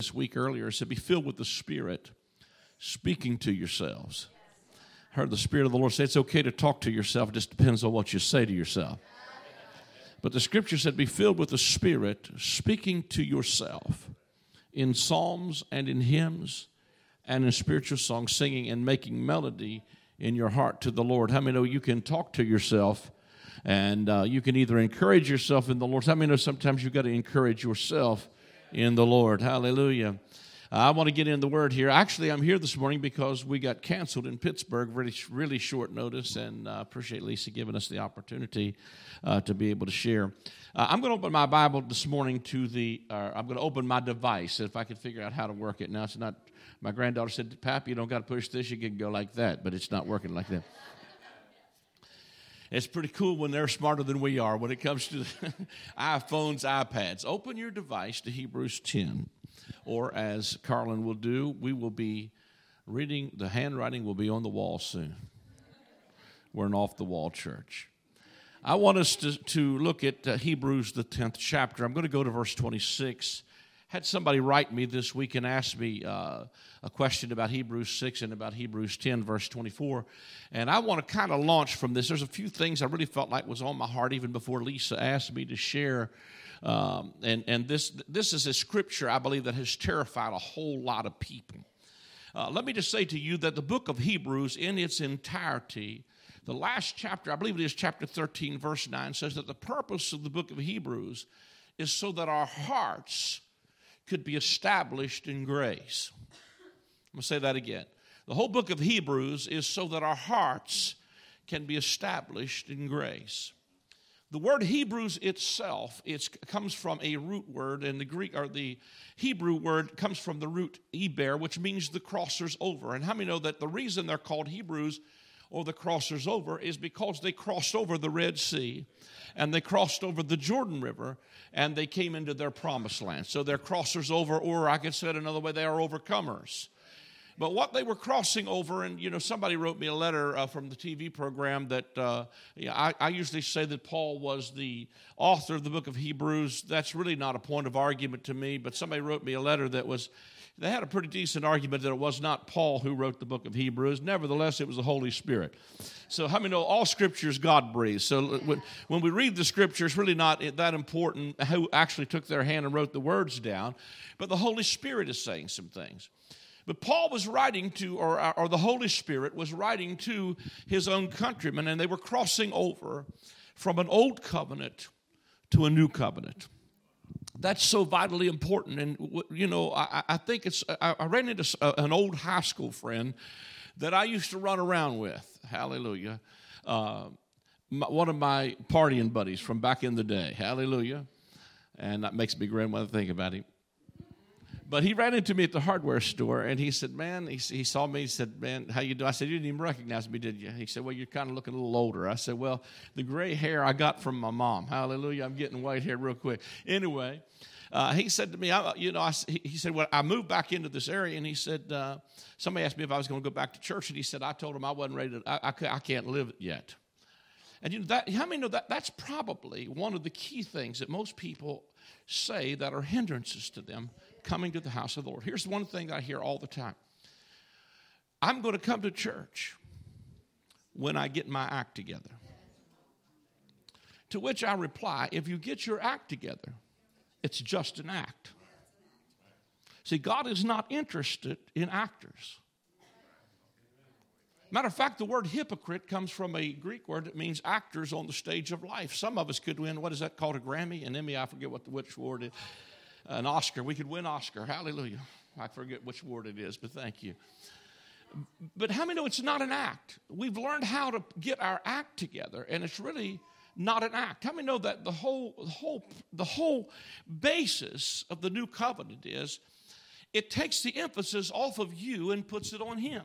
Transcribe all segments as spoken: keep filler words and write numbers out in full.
This week earlier, it said, be filled with the Spirit, speaking to yourselves. I heard the Spirit of the Lord say it's okay to talk to yourself. It just depends on what you say to yourself. But the Scripture said, be filled with the Spirit, speaking to yourself in psalms and in hymns and in spiritual songs, singing and making melody in your heart to the Lord. How many know you can talk to yourself and uh, you can either encourage yourself in the Lord? How many know sometimes you've got to encourage yourself in the Lord? Hallelujah. Uh, I want to get in the Word here. Actually, I'm here this morning because we got canceled in Pittsburgh, really, really short notice, and I uh, appreciate Lisa giving us the opportunity uh, to be able to share. Uh, I'm going to open my Bible this morning to the, uh, I'm going to open my device, if I can figure out how to work it. Now, it's not, my granddaughter said, Pap, you don't got to push this, you can go like that, but it's not working like that. It's pretty cool when they're smarter than we are when it comes to iPhones, iPads. Open your device to Hebrews ten. Or as Carlin will do, we will be reading, the handwriting will be on the wall soon. We're an off-the-wall church. I want us to, to look at uh, Hebrews, the tenth chapter. I'm going to go to verse twenty-six. Had somebody write me this week and ask me uh, a question about Hebrews six and about Hebrews ten, verse twenty-four. And I want to kind of launch from this. There's a few things I really felt like was on my heart even before Lisa asked me to share. Um, and and this, this is a scripture, I believe, that has terrified a whole lot of people. Uh, let me just say to you that the book of Hebrews in its entirety, the last chapter, I believe it is chapter thirteen, verse nine, says that the purpose of the book of Hebrews is so that our hearts could be established in grace. I'm going to say that again. The whole book of Hebrews is so that our hearts can be established in grace. The word Hebrews itself, it comes from a root word, and the Greek or the Hebrew word comes from the root eber, which means the crossers over. And how many know that the reason they're called Hebrews or the crossers over is because they crossed over the Red Sea and they crossed over the Jordan River and they came into their promised land. So they're crossers over, or I could say it another way, they are overcomers. But what they were crossing over, and, you know, somebody wrote me a letter uh, from the T V program that uh, yeah, I, I usually say that Paul was the author of the book of Hebrews. That's really not a point of argument to me, but somebody wrote me a letter that was, they had a pretty decent argument that it was not Paul who wrote the book of Hebrews. Nevertheless, it was the Holy Spirit. So how many know all Scripture is God-breathed? So when, when we read the Scripture, it's really not that important who actually took their hand and wrote the words down, but the Holy Spirit is saying some things. But Paul was writing to, or, or the Holy Spirit was writing to his own countrymen, and they were crossing over from an old covenant to a new covenant. That's so vitally important. And, you know, I, I think it's, I, I ran into an old high school friend that I used to run around with. Hallelujah. Uh, my, one of my partying buddies from back in the day. Hallelujah. And that makes me grin when I think about him. But he ran into me at the hardware store, and he said, man, he, he saw me, he said, man, how you doing? I said, you didn't even recognize me, did you? He said, well, you're kind of looking a little older. I said, well, the gray hair I got from my mom. Hallelujah, I'm getting white hair real quick. Anyway, uh, he said to me, I, you know, I, he said, well, I moved back into this area, and he said, uh, somebody asked me if I was going to go back to church, and he said, I told him I wasn't ready to, I, I, I can't live it yet. And you know, that, how many know that that's probably one of the key things that most people say that are hindrances to them coming to the house of the Lord. Here's one thing I hear all the time. I'm going to come to church when I get my act together. To which I reply, if you get your act together, it's just an act. See, God is not interested in actors. Matter of fact, the word hypocrite comes from a Greek word that means actors on the stage of life. Some of us could win, what is that called, a Grammy? An Emmy, I forget what the which word is. An Oscar. We could win Oscar. Hallelujah. I forget which word it is, but thank you. But how many know it's not an act? We've learned how to get our act together, and it's really not an act. How many know that the whole, the whole, the whole basis of the new covenant is it takes the emphasis off of you and puts it on him.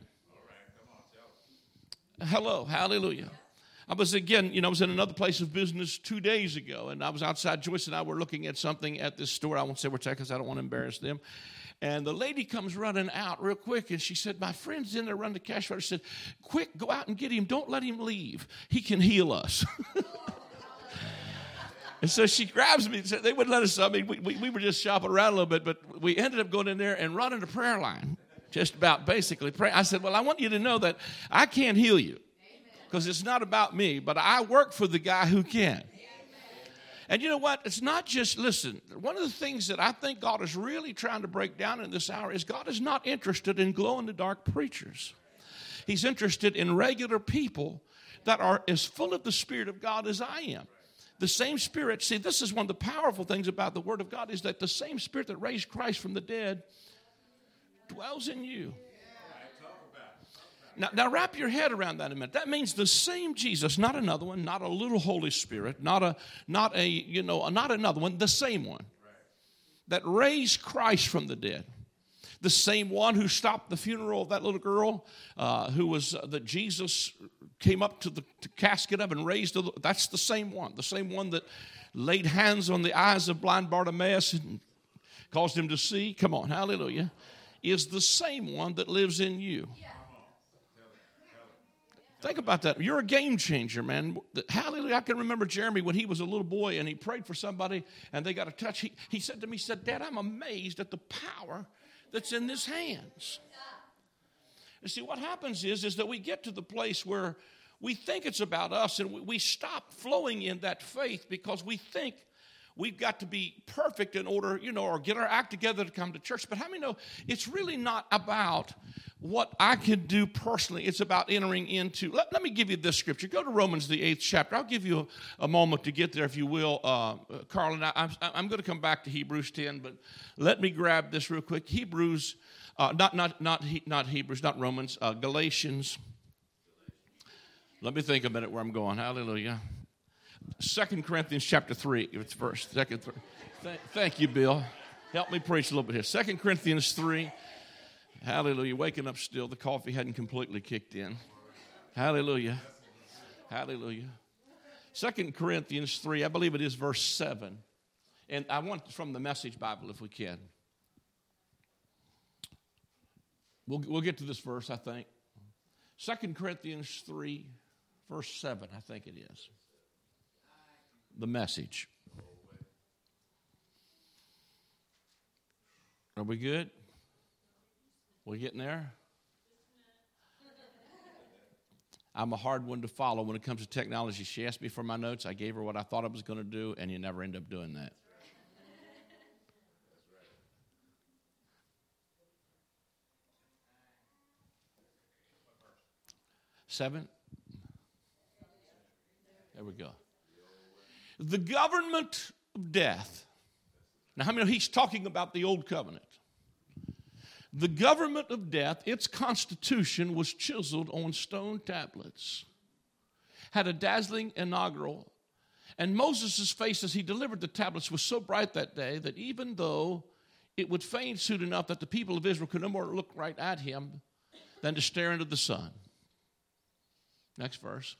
Hello. Hallelujah. I was, again, you know, I was in another place of business two days ago, and I was outside. Joyce and I were looking at something at this store. I won't say which because I don't want to embarrass them. And the lady comes running out real quick, and she said, my friend's in there running the cash register. She said, quick, go out and get him. Don't let him leave. He can heal us. And so she grabs me. They wouldn't let us. I mean, we, we, we were just shopping around a little bit, but we ended up going in there and running the prayer line, just about basically praying. I said, well, I want you to know that I can't heal you because it's not about me, but I work for the guy who can. And you know what? It's not just, listen, one of the things that I think God is really trying to break down in this hour is God is not interested in glow-in-the-dark preachers. He's interested in regular people that are as full of the Spirit of God as I am. The same Spirit, see, this is one of the powerful things about the Word of God is that the same Spirit that raised Christ from the dead dwells in you. Now, now wrap your head around that a minute. That means the same Jesus, not another one, not a little Holy Spirit, not a, not a, you know, not another one, the same one that raised Christ from the dead. The same one who stopped the funeral of that little girl uh, who was, uh, that Jesus came up to the to casket of and raised. The, that's the same one. The same one that laid hands on the eyes of blind Bartimaeus and caused him to see. Come on, hallelujah. Is the same one that lives in you. Think about that. You're a game changer, man. Hallelujah. I can remember Jeremy when he was a little boy and he prayed for somebody and they got a touch. He, he said to me, he said, Dad, I'm amazed at the power that's in his hands. And see, what happens is, is that we get to the place where we think it's about us and we, we stop flowing in that faith because we think we've got to be perfect in order, you know, or get our act together to come to church. But how many know it's really not about what I can do personally. It's about entering into, let, let me give you this scripture. Go to Romans, the eighth chapter. I'll give you a, a moment to get there, if you will, uh, Carl. And I, I'm, I'm going to come back to Hebrews ten, but let me grab this real quick. Hebrews, uh, not, not, not, not Hebrews, not Romans, uh, Galatians. Let me think a minute where I'm going. Hallelujah. Second Corinthians chapter three, it's verse, second, three. Th- thank you, Bill. Help me preach a little bit here. Second Corinthians three. Hallelujah. Waking up still. The coffee hadn't completely kicked in. Hallelujah. Hallelujah. Second Corinthians three, I believe it is verse seven. And I want from the Message Bible if we can. We'll, we'll get to this verse, I think. Second Corinthians three, verse seven, I think it is. The Message. Are we good? We getting there? I'm a hard one to follow when it comes to technology. She asked me for my notes. I gave her what I thought I was going to do, and you never end up doing that. Seven? There we go. The government of death. Now, how many know he's talking about the old covenant? The government of death, its constitution was chiseled on stone tablets, had a dazzling inaugural, and Moses' face as he delivered the tablets was so bright that day that even though it would fade soon enough that the people of Israel could no more look right at him than to stare into the sun. Next verse.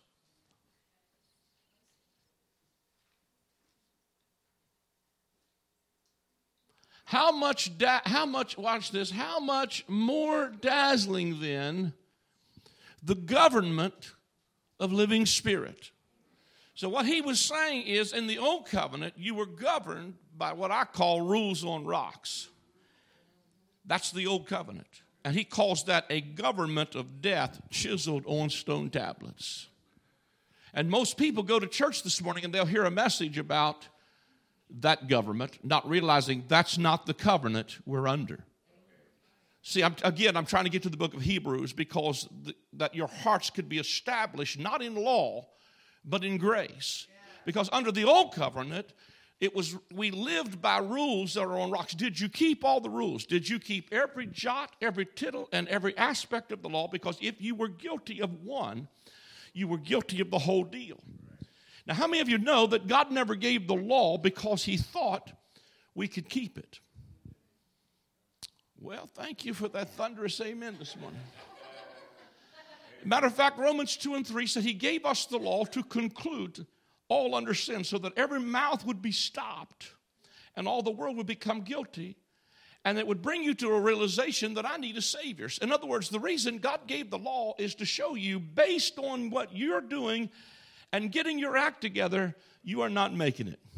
How much, da- how much, watch this, how much more dazzling then the government of living spirit. So what he was saying is in the old covenant, you were governed by what I call rules on rocks. That's the old covenant. And he calls that a government of death chiseled on stone tablets. And most people go to church this morning and they'll hear a message about that government, not realizing that's not the covenant we're under. See, I'm, again, I'm trying to get to the book of Hebrews because the, that your hearts could be established not in law, but in grace. Because under the old covenant, it was we lived by rules that are on rocks. Did you keep all the rules? Did you keep every jot, every tittle, and every aspect of the law? Because if you were guilty of one, you were guilty of the whole deal. Now, how many of you know that God never gave the law because he thought we could keep it? Well, thank you for that thunderous amen this morning. Matter of fact, Romans two and three said he gave us the law to conclude all under sin so that every mouth would be stopped and all the world would become guilty. And it would bring you to a realization that I need a Savior. In other words, the reason God gave the law is to show you based on what you're doing and getting your act together, you are not making it.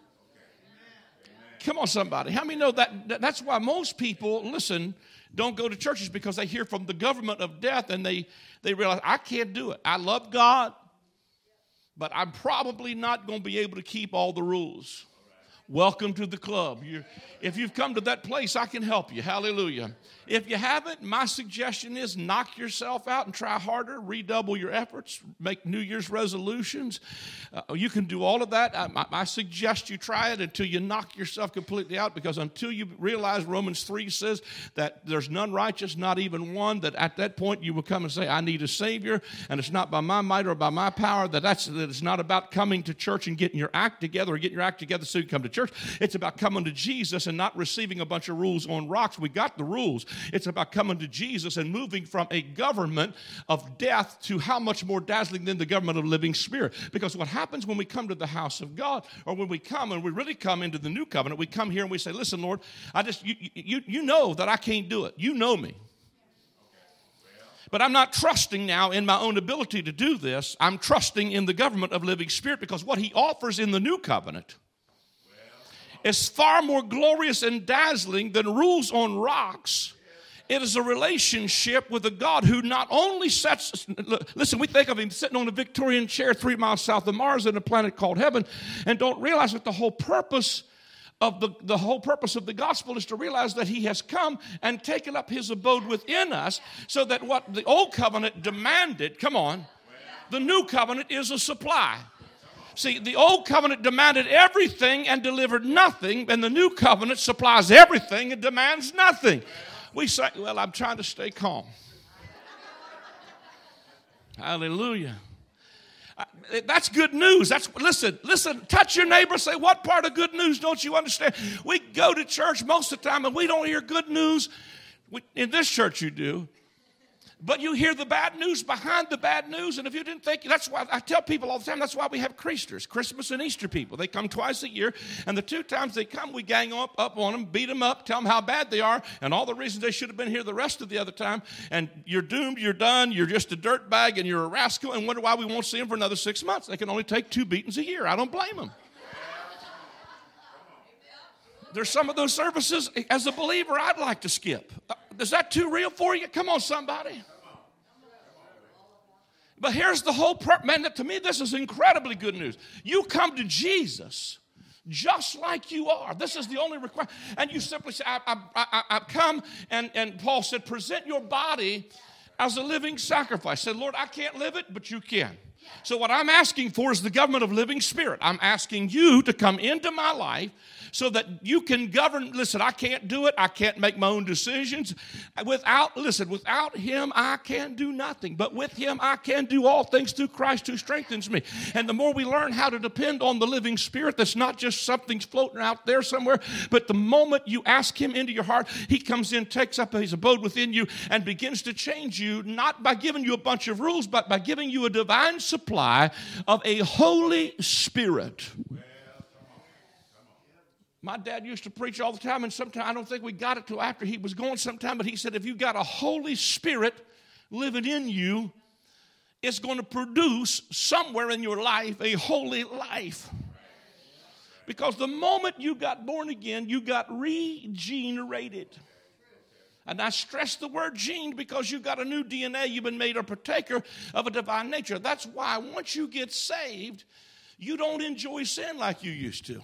Come on, somebody. How many know that? That's why most people, listen, don't go to churches, because they hear from the government of death and they, they realize, I can't do it. I love God, but I'm probably not going to be able to keep all the rules. Welcome to the club. You're, if you've come to that place, I can help you. Hallelujah. If you haven't, my suggestion is knock yourself out and try harder, redouble your efforts, make New Year's resolutions. Uh, you can do all of that. I, I, I suggest you try it until you knock yourself completely out, because until you realize Romans three says that there's none righteous, not even one, that at that point you will come and say, I need a Savior, and it's not by my might or by my power, that, that's, that it's not about coming to church and getting your act together or getting your act together so you can come to church. It's about coming to Jesus and not receiving a bunch of rules on rocks. We got the rules. It's about coming to Jesus and moving from a government of death to how much more dazzling than the government of living spirit. Because what happens when we come to the house of God, or when we come and we really come into the new covenant, we come here and we say, listen, Lord, I just you you, you know that I can't do it. You know me. But I'm not trusting now in my own ability to do this. I'm trusting in the government of living spirit, because what he offers in the new covenant is far more glorious and dazzling than rules on rocks. It is a relationship with a God who not only sets, listen, we think of him sitting on a Victorian chair three miles south of Mars in a planet called heaven, and don't realize that the whole purpose of the, the whole purpose of the gospel is to realize that he has come and taken up his abode within us, so that what the old covenant demanded, come on, the new covenant is a supply. See, the old covenant demanded everything and delivered nothing, and the new covenant supplies everything and demands nothing. We say, well, I'm trying to stay calm. Hallelujah. That's good news. That's listen, listen, touch your neighbor, say, what part of good news don't you understand? We go to church most of the time and we don't hear good news. We, in this church you do. But you hear the bad news behind the bad news, and if you didn't think, that's why I tell people all the time, that's why we have Creasters, Christmas and Easter people. They come twice a year, and the two times they come, we gang up, up on them, beat them up, tell them how bad they are, and all the reasons they should have been here the rest of the other time, and you're doomed, you're done, you're just a dirt bag, and you're a rascal, and wonder why we won't see them for another six months. They can only take two beatings a year. I don't blame them. There's some of those services, as a believer, I'd like to skip. Is that too real for you? Come on, somebody. But here's the whole purpose. Man, to me, this is incredibly good news. You come to Jesus just like you are. This is the only requirement. And you simply say, I, I, I, I come, and, and Paul said, present your body as a living sacrifice. Said, Lord, I can't live it, but you can. So what I'm asking for is the government of living spirit. I'm asking you to come into my life so that you can govern. Listen, I can't do it. I can't make my own decisions. Without, listen, without him, I can do nothing. But with him, I can do all things through Christ who strengthens me. And the more we learn how to depend on the living spirit, that's not just something floating out there somewhere, but the moment you ask him into your heart, he comes in, takes up his abode within you, and begins to change you, not by giving you a bunch of rules, but by giving you a divine supply of a Holy Spirit. My dad used to preach all the time, and sometimes I don't think we got it till after he was gone sometime, but he said if you've got a Holy Spirit living in you, it's going to produce somewhere in your life a holy life. Because the moment you got born again, you got regenerated. And I stress the word gene because you've got a new D N A. You've been made a partaker of a divine nature. That's why once you get saved, you don't enjoy sin like you used to.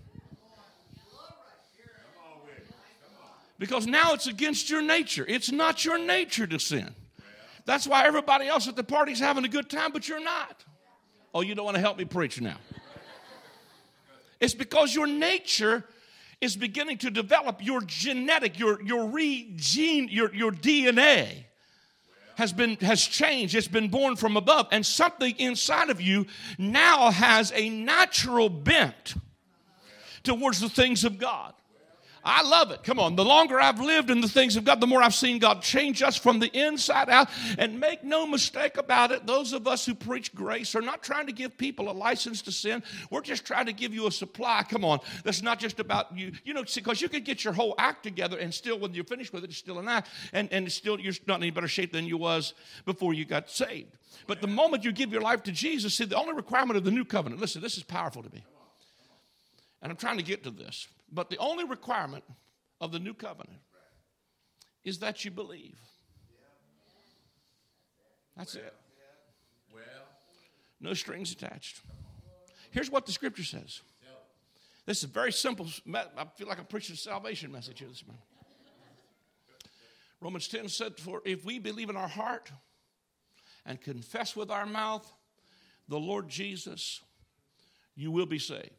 Because now it's against your nature. It's not your nature to sin. That's why everybody else at the party's having a good time, but you're not. Oh, you don't want to help me preach now. It's because your nature is beginning to develop. Your genetic, your your re-gene, your, your D N A has been has changed. It's been born from above. And something inside of you now has a natural bent towards the things of God. I love it. Come on. The longer I've lived in the things of God, the more I've seen God change us from the inside out. And make no mistake about it, those of us who preach grace are not trying to give people a license to sin. We're just trying to give you a supply. Come on. That's not just about you. You know, because you could get your whole act together and still, when you're finished with it, it's still an act. And, and it's still, you're not in any better shape than you was before you got saved. But the moment you give your life to Jesus, see, the only requirement of the new covenant, listen, this is powerful to me. And I'm trying to get to this. But the only requirement of the new covenant is that you believe. That's it. No strings attached. Here's what the scripture says. This is very simple. I feel like I'm preaching a salvation message here this morning. Romans ten said, for if we believe in our heart and confess with our mouth the Lord Jesus, you will be saved.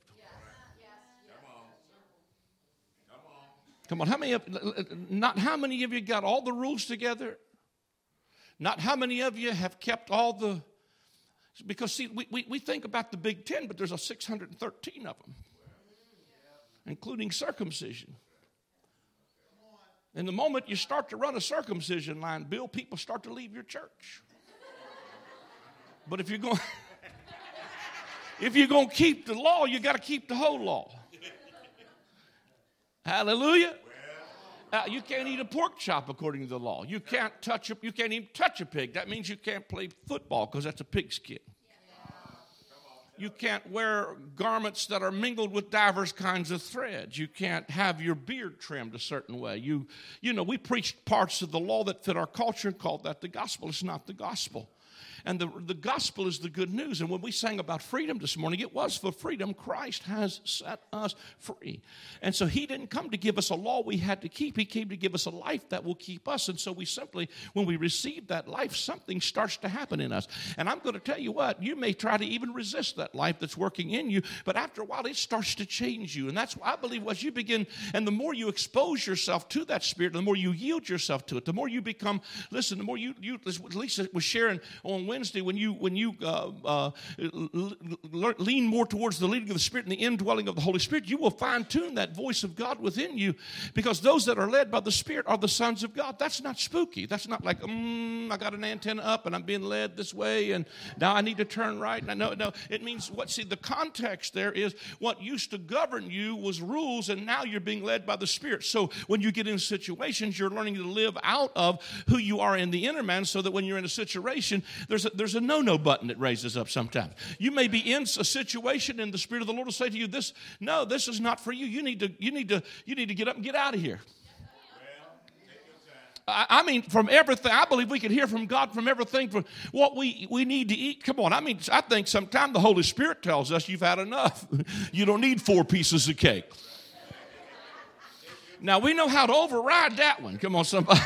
Come on, how many of, not how many of you got all the rules together? Not how many of you have kept all the, because see, we, we, we think about the Big Ten, but there's a six hundred thirteen of them, including circumcision. And the moment you start to run a circumcision line, Bill, people start to leave your church. But if you're going, if you're going to keep the law, you got to keep the whole law. Hallelujah. Uh, you can't eat a pork chop according to the law. You can't touch a, you can't even touch a pig. That means you can't play football because that's a pigskin. You can't wear garments that are mingled with diverse kinds of threads. You can't have your beard trimmed a certain way. You, you know, we preached parts of the law that fit our culture and called that the gospel. It's not the gospel. And the, the gospel is the good news. And when we sang about freedom this morning, it was for freedom. Christ has set us free. And so he didn't come to give us a law we had to keep. He came to give us a life that will keep us. And so we simply, when we receive that life, something starts to happen in us. And I'm going to tell you what, you may try to even resist that life that's working in you, but after a while it starts to change you. And that's why I believe as you begin, and the more you expose yourself to that spirit, the more you yield yourself to it, the more you become, listen, the more you, you Lisa was sharing on Wednesday, when you when you uh, uh, lean more towards the leading of the Spirit and the indwelling of the Holy Spirit, you will fine-tune that voice of God within you, because those that are led by the Spirit are the sons of God. That's not spooky. That's not like, mm, I got an antenna up and I'm being led this way and now I need to turn right. And I know, no, it means what? See, the context there is what used to govern you was rules, and now you're being led by the Spirit. So when you get in situations, you're learning to live out of who you are in the inner man, so that when you're in a situation, there's a, there's a no-no button that raises up sometimes. You may be in a situation and the Spirit of the Lord will say to you, this, no, this is not for you. You need to, you need to, you need to get up and get out of here. I, I mean, from everything, I believe we can hear from God from everything, from what we, we need to eat. Come on, I mean, I think sometimes the Holy Spirit tells us you've had enough. You don't need four pieces of cake. Now, we know how to override that one. Come on, somebody.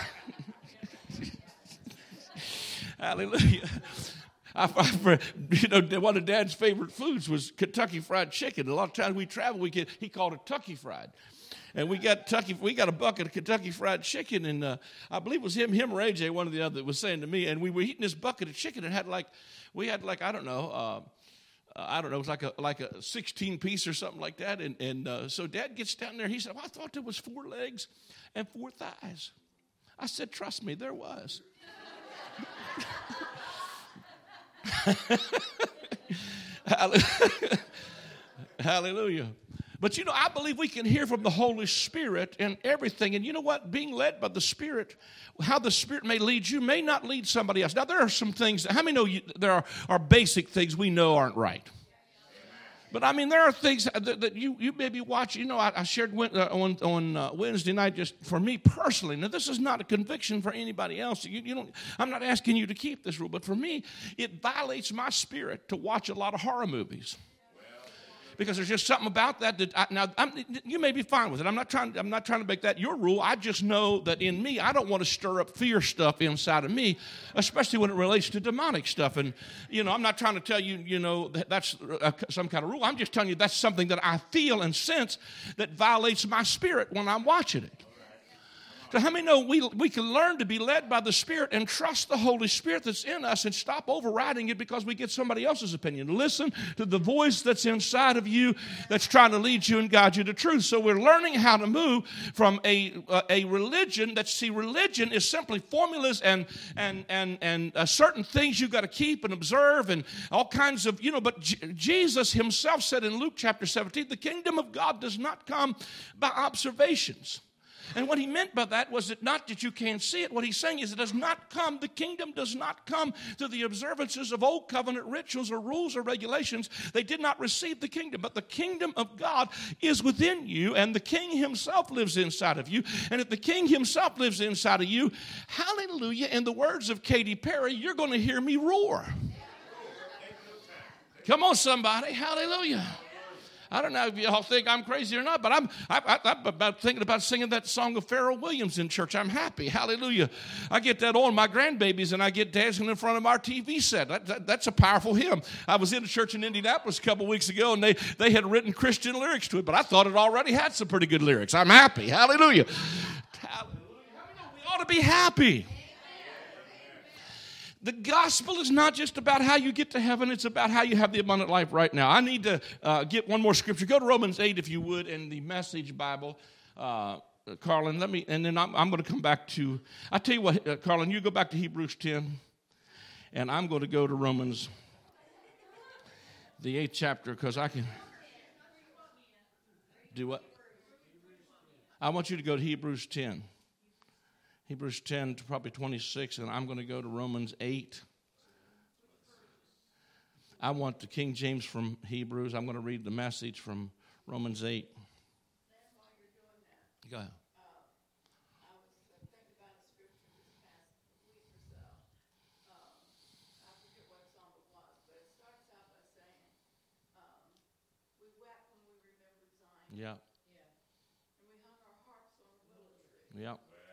Hallelujah. I, I, you know, one of Dad's favorite foods was Kentucky Fried Chicken. A lot of times we travel, we get, he called it Tucky Fried. And we got Tucky, we got a bucket of Kentucky Fried Chicken, and uh, I believe it was him, him or A J, one of the other, that was saying to me, and we were eating this bucket of chicken, and had like, we had like, I don't know, uh, I don't know, it was like a like a sixteen piece or something like that, and, and uh, so Dad gets down there, he said, well, I thought there was four legs and four thighs. I said, trust me, there was. Hallelujah. But you know, I believe we can hear from the Holy Spirit in everything. And you know what? Being led by the Spirit, how the Spirit may lead you may not lead somebody else. Now, there are some things, how many know you, there are, are basic things we know aren't right? But I mean, there are things that, that you, you may be watching. You know, I, I shared uh, on, on uh, Wednesday night, just for me personally. Now, this is not a conviction for anybody else. You, you don't, I'm not asking you to keep this rule. But for me, it violates my spirit to watch a lot of horror movies. Because there's just something about that that I, now I'm, you may be fine with it. I'm not trying. I'm not trying to make that your rule. I just know that in me, I don't want to stir up fear stuff inside of me, especially when it relates to demonic stuff. And you know, I'm not trying to tell you, you know, that that's a, some kind of rule. I'm just telling you that's something that I feel and sense that violates my spirit when I'm watching it. So how many know we, we can learn to be led by the Spirit and trust the Holy Spirit that's in us and stop overriding it because we get somebody else's opinion? Listen to the voice that's inside of you that's trying to lead you and guide you to truth. So we're learning how to move from a uh, a religion that, see, religion is simply formulas and and and and uh, certain things you've got to keep and observe and all kinds of, you know, but J- Jesus himself said in Luke chapter seventeen, the kingdom of God does not come by observations. And what he meant by that was that not that you can't see it. What he's saying is it does not come, the kingdom does not come through the observances of old covenant rituals or rules or regulations. They did not receive the kingdom. But the kingdom of God is within you, and the king himself lives inside of you. And if the king himself lives inside of you, hallelujah, in the words of Katy Perry, you're going to hear me roar. Come on, somebody, hallelujah. I don't know if y'all think I'm crazy or not, but I'm, I, I, I'm about thinking about singing that song of Pharoah Williams in church. I'm happy. Hallelujah. I get that on my grandbabies, and I get dancing in front of our T V set. That, that, that's a powerful hymn. I was in a church in Indianapolis a couple weeks ago, and they, they had written Christian lyrics to it, but I thought it already had some pretty good lyrics. I'm happy. Hallelujah. Hallelujah. We ought to be happy. The gospel is not just about how you get to heaven. It's about how you have the abundant life right now. I need to uh, get one more scripture. Go to Romans eight, if you would, in the Message Bible. Uh, Carlin, let me, and then I'm, I'm going to come back to, I tell you what, uh, Carlin, you go back to Hebrews ten, and I'm going to go to Romans, the eighth chapter, because I can do what? I want you to go to Hebrews ten. Hebrews ten to probably twenty-six, and I'm going to go to Romans eight. I want the King James from Hebrews. I'm going to read the Message from Romans eight. Go ahead. Yeah. Yeah.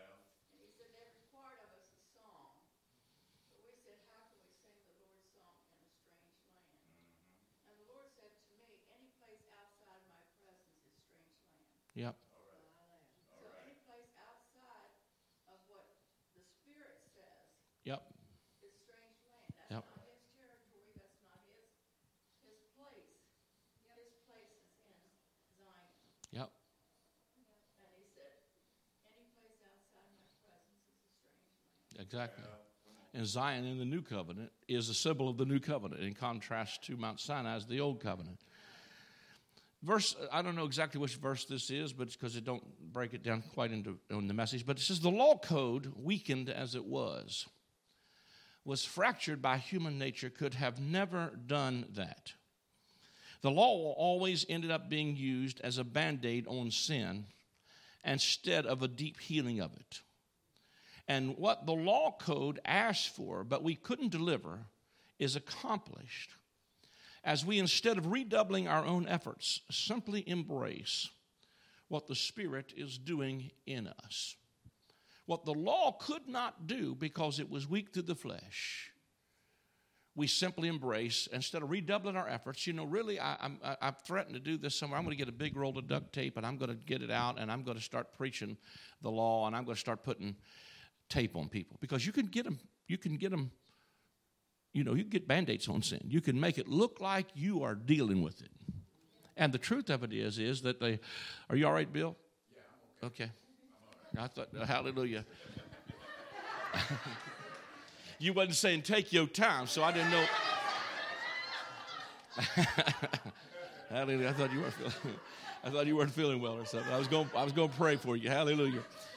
Yep. So any place outside of what the Spirit says Yep. is strange land. That's Yep. not his territory. That's not his his place. His place is in Zion. Yep. And he said, any place outside my presence is a strange land. Exactly. And Zion in the new covenant is a symbol of the new covenant in contrast to Mount Sinai as the old covenant. Verse, I don't know exactly which verse this is, but it's because it don't break it down quite into in the Message. But it says, the law code, weakened as it was, was fractured by human nature, could have never done that. The law always ended up being used as a Band-Aid on sin instead of a deep healing of it. And what the law code asked for, but we couldn't deliver, is accomplished as we, instead of redoubling our own efforts, simply embrace what the Spirit is doing in us. What the law could not do because it was weak to the flesh, we simply embrace, instead of redoubling our efforts. You know, really, I, I'm, I, I've threatened to do this somewhere. I'm going to get a big roll of duct tape, and I'm going to get it out, and I'm going to start preaching the law, and I'm going to start putting tape on people. Because you can get them, you can get them, you know, you can get Band-Aids on sin. You can make it look like you are dealing with it. And the truth of it is, is that they, are you all right, Bill? Yeah, I'm okay. Okay. I thought, uh, hallelujah. You wasn't saying take your time, so I didn't know. Hallelujah. I thought you weren't feeling, I thought you weren't feeling well or something. I was going, I was going to pray for you. Hallelujah.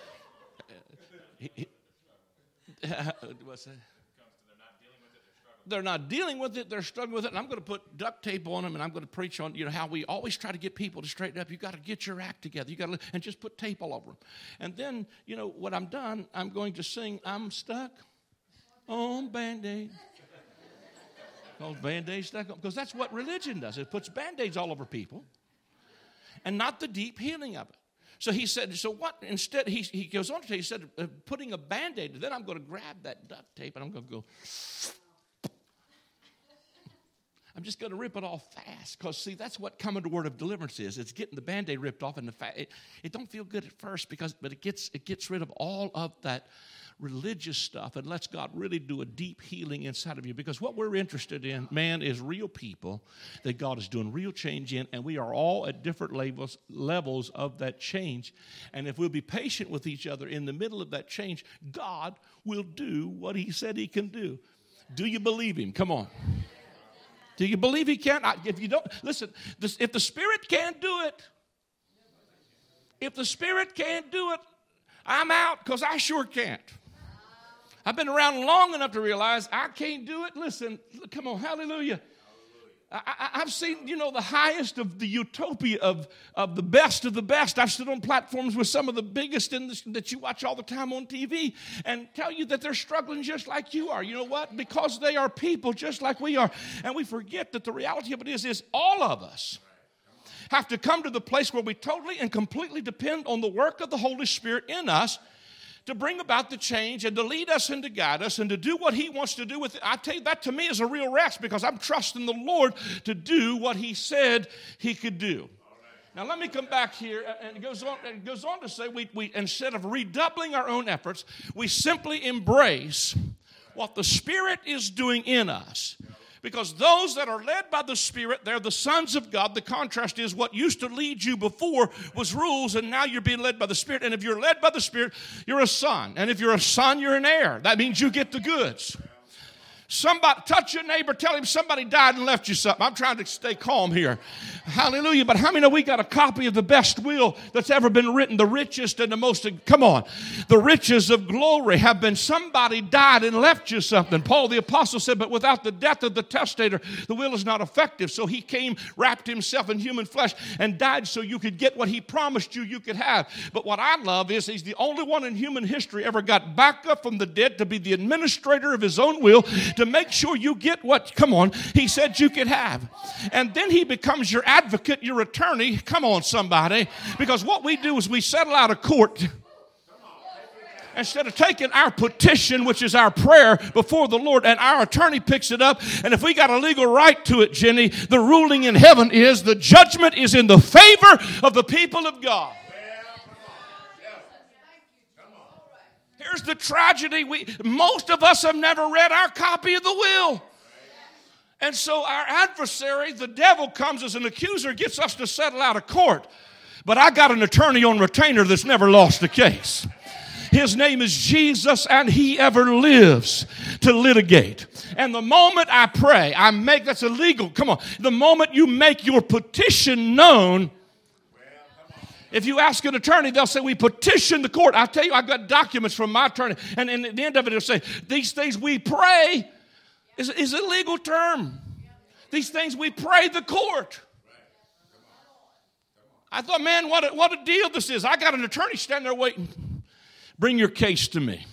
What's that? They're not dealing with it, they're struggling with it, and I'm going to put duct tape on them, and I'm going to preach on, you know, how we always try to get people to straighten up. You got to get your act together. You got to, and just put tape all over them. And then, you know, what I'm done, I'm going to sing, I'm stuck on Band-Aid. Called Band-Aid stuck on, because that's what religion does. It puts Band-Aids all over people, and not the deep healing of it. So he said, so what, instead, he, he goes on to say, he said, uh, putting a Band-Aid, then I'm going to grab that duct tape, and I'm going to go, I'm just going to rip it off fast. Because, see, that's what coming to word of deliverance is. It's getting the Band-Aid ripped off. And the fa- it, it don't feel good at first, because, but it gets, it gets rid of all of that religious stuff and lets God really do a deep healing inside of you. Because what we're interested in, man, is real people that God is doing real change in, and we are all at different levels levels of that change. And if we'll be patient with each other in the middle of that change, God will do what he said he can do. Do you believe him? Come on. Do you believe he can? I, if you don't, listen, this, if the Spirit can't do it, if the Spirit can't do it, I'm out, because I sure can't. I've been around long enough to realize I can't do it. Listen, come on, hallelujah. I, I, I've seen, you know, the highest of the utopia of, of the best of the best. I've stood on platforms with some of the biggest in this, that you watch all the time on T V, and tell you that they're struggling just like you are. You know what? Because they are people just like we are. And we forget that the reality of it is, is all of us have to come to the place where we totally and completely depend on the work of the Holy Spirit in us to bring about the change and to lead us and to guide us and to do what he wants to do with it. I tell you, that to me is a real rest, because I'm trusting the Lord to do what he said he could do. Now let me come back here, and it goes on, it goes on to say, we, we instead of redoubling our own efforts, we simply embrace what the Spirit is doing in us. Because those that are led by the Spirit, they're the sons of God. The contrast is what used to lead you before was rules, and now you're being led by the Spirit. And if you're led by the Spirit, you're a son. And if you're a son, you're an heir. That means you get the goods. Somebody, touch your neighbor, tell him somebody died and left you something. I'm trying to stay calm here. Hallelujah. But how many know we got a copy of the best will that's ever been written, the richest and the most, come on, the riches of glory have been somebody died and left you something. Paul the apostle said, but without the death of the testator, the will is not effective. So he came, wrapped himself in human flesh, and died so you could get what he promised you you could have. But what I love is he's the only one in human history ever got back up from the dead to be the administrator of his own will, to make sure you get what, come on, he said you could have. And then he becomes your advocate, your attorney. Come on, somebody. Because what we do is we settle out of court. Instead of taking our petition, which is our prayer, before the Lord, and our attorney picks it up, and if we got a legal right to it, Jenny, the ruling in heaven is the judgment is in the favor of the people of God. Here's the tragedy. We, most of us have never read our copy of the will. And so our adversary, the devil, comes as an accuser, gets us to settle out of court. But I got an attorney on retainer that's never lost a case. His name is Jesus, and he ever lives to litigate. And the moment I pray, I make, that's illegal. Come on. The moment you make your petition known, if you ask an attorney, they'll say, we petition the court. I tell you, I've got documents from my attorney. And, and at the end of it, it'll say, these things we pray is, is a legal term. These things we pray the court. I thought, man, what a, what a deal this is. I got an attorney standing there waiting. Bring your case to me.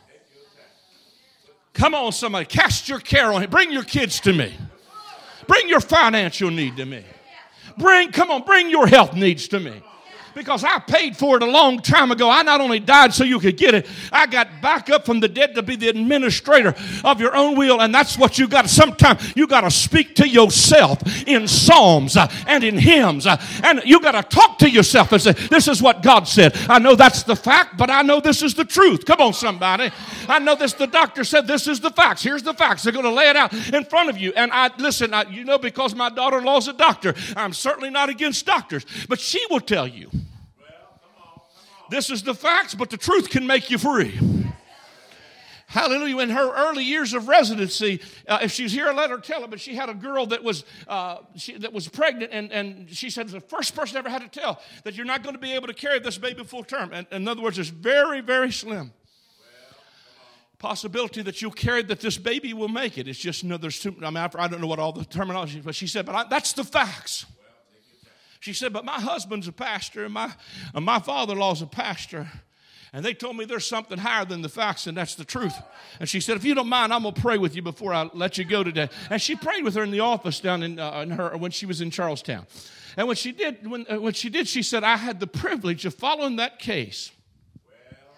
Come on, somebody. Cast your care on him. Bring your kids to me. Bring your financial need to me. Bring, come on, bring your health needs to me. Because I paid for it a long time ago. I not only died so you could get it, I got back up from the dead to be the administrator of your own will. And that's what you got. Sometimes you got to speak to yourself in psalms uh, and in hymns. Uh, and you got to talk to yourself and say, this is what God said. I know that's the fact, but I know this is the truth. Come on, somebody. I know this. The doctor said this is the facts. Here's the facts. They're going to lay it out in front of you. And I listen, I, you know, because my daughter-in-law is a doctor, I'm certainly not against doctors. But she will tell you, this is the facts, but the truth can make you free. Hallelujah. In her early years of residency, uh, if she's here, let her tell it, but she had a girl that was uh, she, that was pregnant, and, and she said, the first person ever had to tell that you're not going to be able to carry this baby full term. And, in other words, it's very, very slim possibility that you'll carry, that this baby will make it. It's just, you know, there's too, I mean, I don't know what all the terminology is, but she said, but I, that's the facts. She said, but my husband's a pastor, and my, and my father-in-law's a pastor, and they told me there's something higher than the facts, and that's the truth. And she said, if you don't mind, I'm going to pray with you before I let you go today. And she prayed with her in the office down in, uh, in her when she was in Charlestown. And when she did, when, uh, when she did, she said, I had the privilege of following that case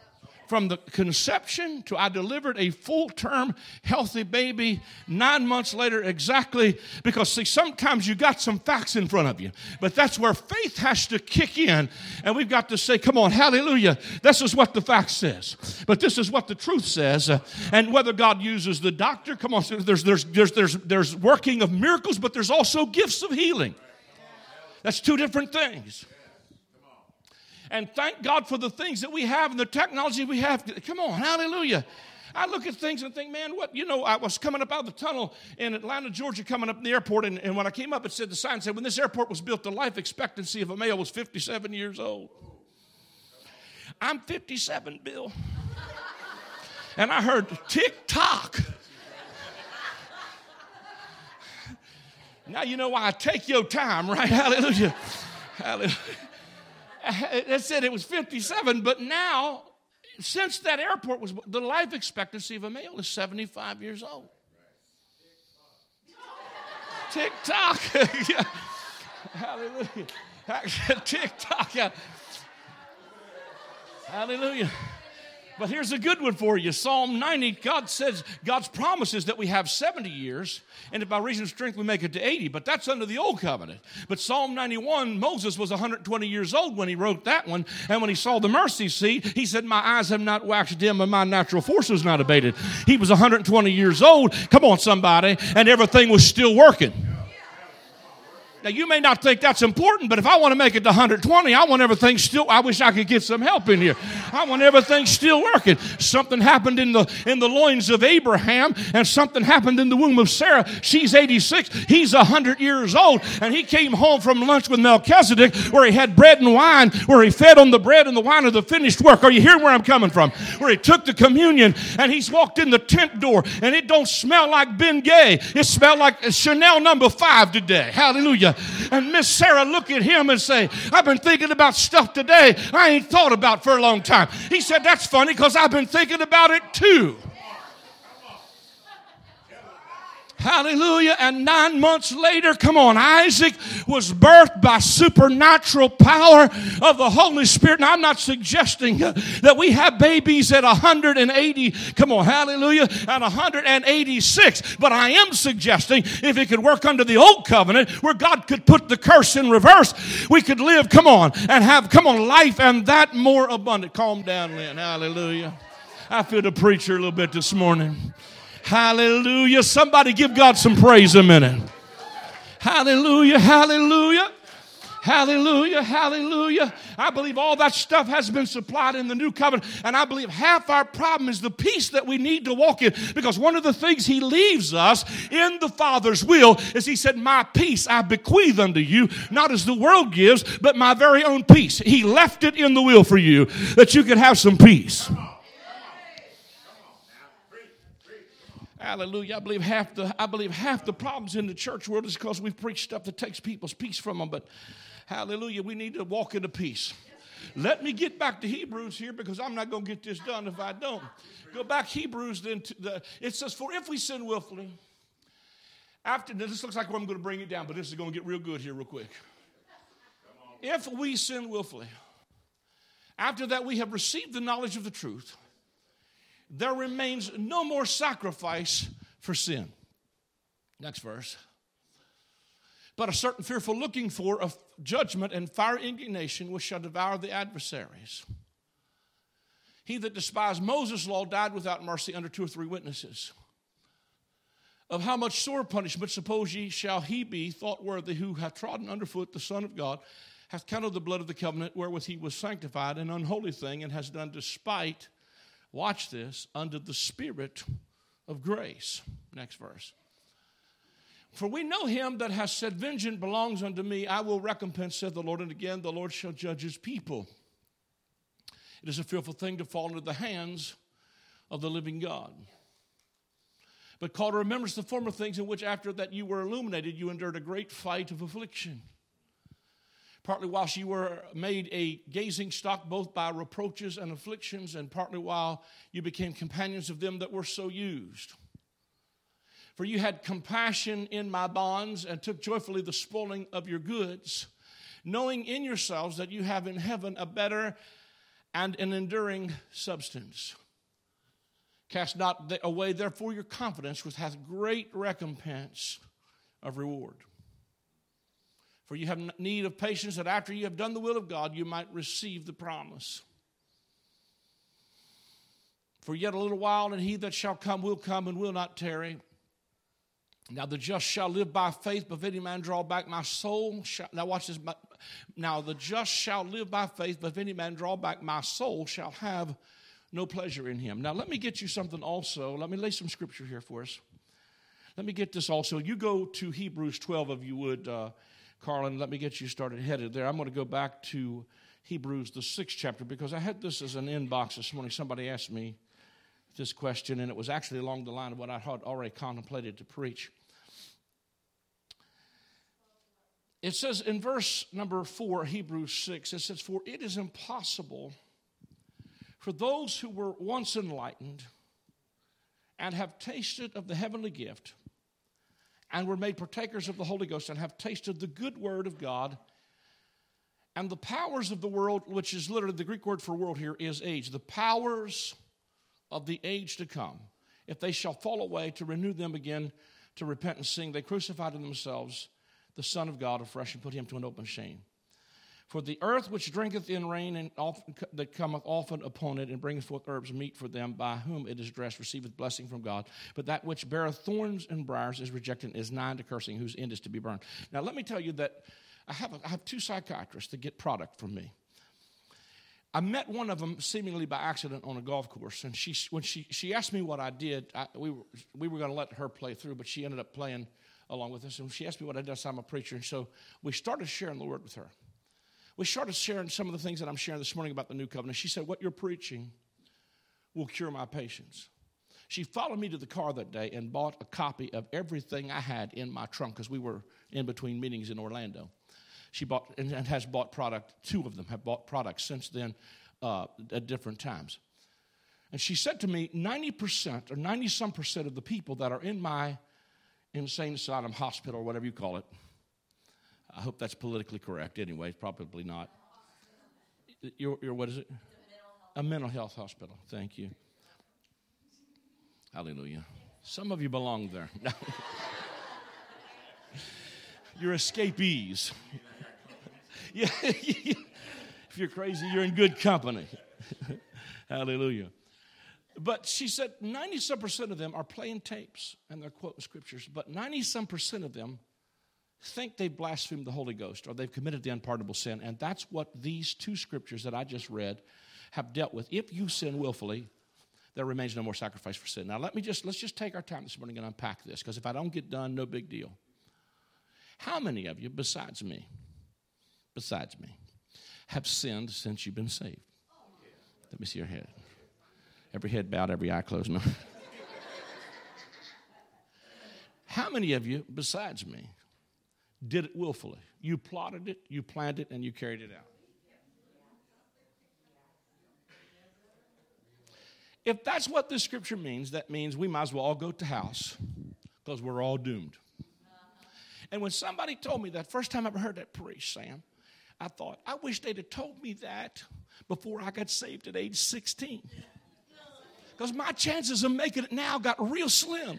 From the conception to I delivered a full-term healthy baby nine months later exactly, because see, sometimes you got some facts in front of you, but that's where faith has to kick in, and we've got to say, come on, hallelujah, this is what the fact says, but this is what the truth says, uh, and whether God uses the doctor, come on, there's, there's, there's, there's, there's working of miracles, but there's also gifts of healing. That's two different things. And thank God for the things that we have and the technology we have. Come on, hallelujah. I look at things and think, man, what, you know, I was coming up out of the tunnel in Atlanta, Georgia, coming up in the airport, and, and when I came up, it said, the sign said, when this airport was built, the life expectancy of a male was fifty-seven years old. I'm fifty-seven, Bill. And I heard tick-tock. Now you know why I take your time, right? Hallelujah. Hallelujah. It said it was fifty-seven, but now, since that airport was, the life expectancy of a male is seventy-five years old. Tick-tock. Yeah. Hallelujah. Tick-tock. Yeah. Hallelujah. But here's a good one for you. Psalm ninety, God says, God's promise is that we have seventy years, and if by reason of strength we make it to eighty, but that's under the old covenant. But Psalm ninety-one, Moses was one hundred twenty years old when he wrote that one, and when he saw the mercy seat, he said, my eyes have not waxed dim and my natural force was not abated. He was one hundred twenty years old, come on somebody, and everything was still working. Now, you may not think that's important, but if I want to make it to one hundred twenty, I want everything still, I wish I could get some help in here. I want everything still working. Something happened in the in the loins of Abraham, and something happened in the womb of Sarah. She's eighty-six. He's one hundred years old, and he came home from lunch with Melchizedek, where he had bread and wine, where he fed on the bread and the wine of the finished work. Are you hearing where I'm coming from? Where he took the communion, and he's walked in the tent door, and it don't smell like Ben Gay. It smelled like Chanel number five today. Hallelujah. And Miss Sarah looked at him and say, I've been thinking about stuff today I ain't thought about for a long time. He said, that's funny because I've been thinking about it too. Hallelujah. And nine months later, come on, Isaac was birthed by supernatural power of the Holy Spirit. Now, I'm not suggesting that we have babies at one hundred eighty, come on, hallelujah, and one hundred eighty-six. But I am suggesting if it could work under the old covenant where God could put the curse in reverse, we could live, come on, and have, come on, life and that more abundant. Calm down, Lynn. Hallelujah. I feel the preacher a little bit this morning. Hallelujah. Somebody give God some praise a minute. Hallelujah, hallelujah, hallelujah, hallelujah. I believe all that stuff has been supplied in the new covenant, and I believe half our problem is the peace that we need to walk in, because one of the things he leaves us in the Father's will is he said, my peace I bequeath unto you, not as the world gives, but my very own peace. He left it in the will for you that you could have some peace. Hallelujah. I believe half the I believe half the problems in the church world is because we've preached stuff that takes people's peace from them. But hallelujah, we need to walk into peace. Let me get back to Hebrews here, because I'm not going to get this done if I don't. Go back Hebrews then to the, it says, for if we sin willfully, after this looks like I'm going to bring it down, but this is going to get real good here real quick. If we sin willfully, after that we have received the knowledge of the truth, there remains no more sacrifice for sin. Next verse. But a certain fearful looking for of judgment and fiery indignation which shall devour the adversaries. He that despised Moses' law died without mercy under two or three witnesses. Of how much sore punishment suppose ye shall he be thought worthy, who hath trodden underfoot the Son of God, hath counted the blood of the covenant wherewith he was sanctified an unholy thing, and has done despite, watch this, under the Spirit of grace. Next verse. For we know him that has said, vengeance belongs unto me, I will recompense, saith the Lord. And again, the Lord shall judge his people. It is a fearful thing to fall into the hands of the living God. But call to remembrance the former things in which after that you were illuminated, you endured a great fight of affliction. Partly whilst you were made a gazing stock both by reproaches and afflictions, and partly while you became companions of them that were so used. For you had compassion in my bonds, and took joyfully the spoiling of your goods, knowing in yourselves that you have in heaven a better and an enduring substance. Cast not away, therefore, your confidence, which hath great recompense of reward. For you have need of patience, that after you have done the will of God, you might receive the promise. For yet a little while, and he that shall come will come and will not tarry. Now the just shall live by faith, but if any man draw back my soul shall, now watch this. Now the just shall live by faith, but if any man draw back my soul shall have no pleasure in him. Now let me get you something also. Let me lay some scripture here for us. Let me get this also. You go to Hebrews twelve, if you would, uh, Carlin. Let me get you started headed there. I'm going to go back to Hebrews, the sixth chapter, because I had this as an inbox this morning. Somebody asked me this question, and it was actually along the line of what I had already contemplated to preach. It says in verse number four, Hebrews six, it says, for it is impossible for those who were once enlightened and have tasted of the heavenly gift and were made partakers of the Holy Ghost and have tasted the good word of God and the powers of the world, which is literally the Greek word for world here is age, the powers of the age to come, if they shall fall away, to renew them again to repentance, seeing they crucified to themselves the Son of God afresh and put him to an open shame. For the earth which drinketh in rain and often, that cometh often upon it and bringeth forth herbs meet for them, by whom it is dressed, receiveth blessing from God. But that which beareth thorns and briars is rejected, and is nigh unto cursing, whose end is to be burned. Now let me tell you that I have, a, I have two psychiatrists that get product from me. I met one of them seemingly by accident on a golf course, and she when she she asked me what I did, I, we were we were going to let her play through, but she ended up playing along with us. And she asked me what I did. I said, I'm a preacher, and so we started sharing the word with her. We started sharing some of the things that I'm sharing this morning about the new covenant. She said, what you're preaching will cure my patience. She followed me to the car that day and bought a copy of everything I had in my trunk, because we were in between meetings in Orlando. She bought and has bought product. Two of them have bought products since then uh, at different times. And she said to me, ninety percent or ninety-some percent of the people that are in my insane asylum, hospital, or whatever you call it, I hope that's politically correct anyway, probably not. You're, you're what is it? A mental health hospital. Thank you. Hallelujah. Some of you belong there. You're escapees. Yeah, if you're crazy, you're in good company. Hallelujah. But she said ninety-some percent of them are playing tapes and they're quoting scriptures, but ninety-some percent of them think they've blasphemed the Holy Ghost or they've committed the unpardonable sin, and that's what these two scriptures that I just read have dealt with. If you sin willfully, there remains no more sacrifice for sin. Now let me just let's just take our time this morning and unpack this, because if I don't get done, no big deal. How many of you, besides me, besides me, have sinned since you've been saved? Let me see your head. Every head bowed, every eye closed. No. How many of you, besides me, did it willfully? You plotted it, you planned it, and you carried it out. If that's what this scripture means, that means we might as well all go to house, because we're all doomed. And when somebody told me that, first time I ever heard that preached, Sam, I thought, I wish they'd have told me that before I got saved at age sixteen. Because my chances of making it now got real slim.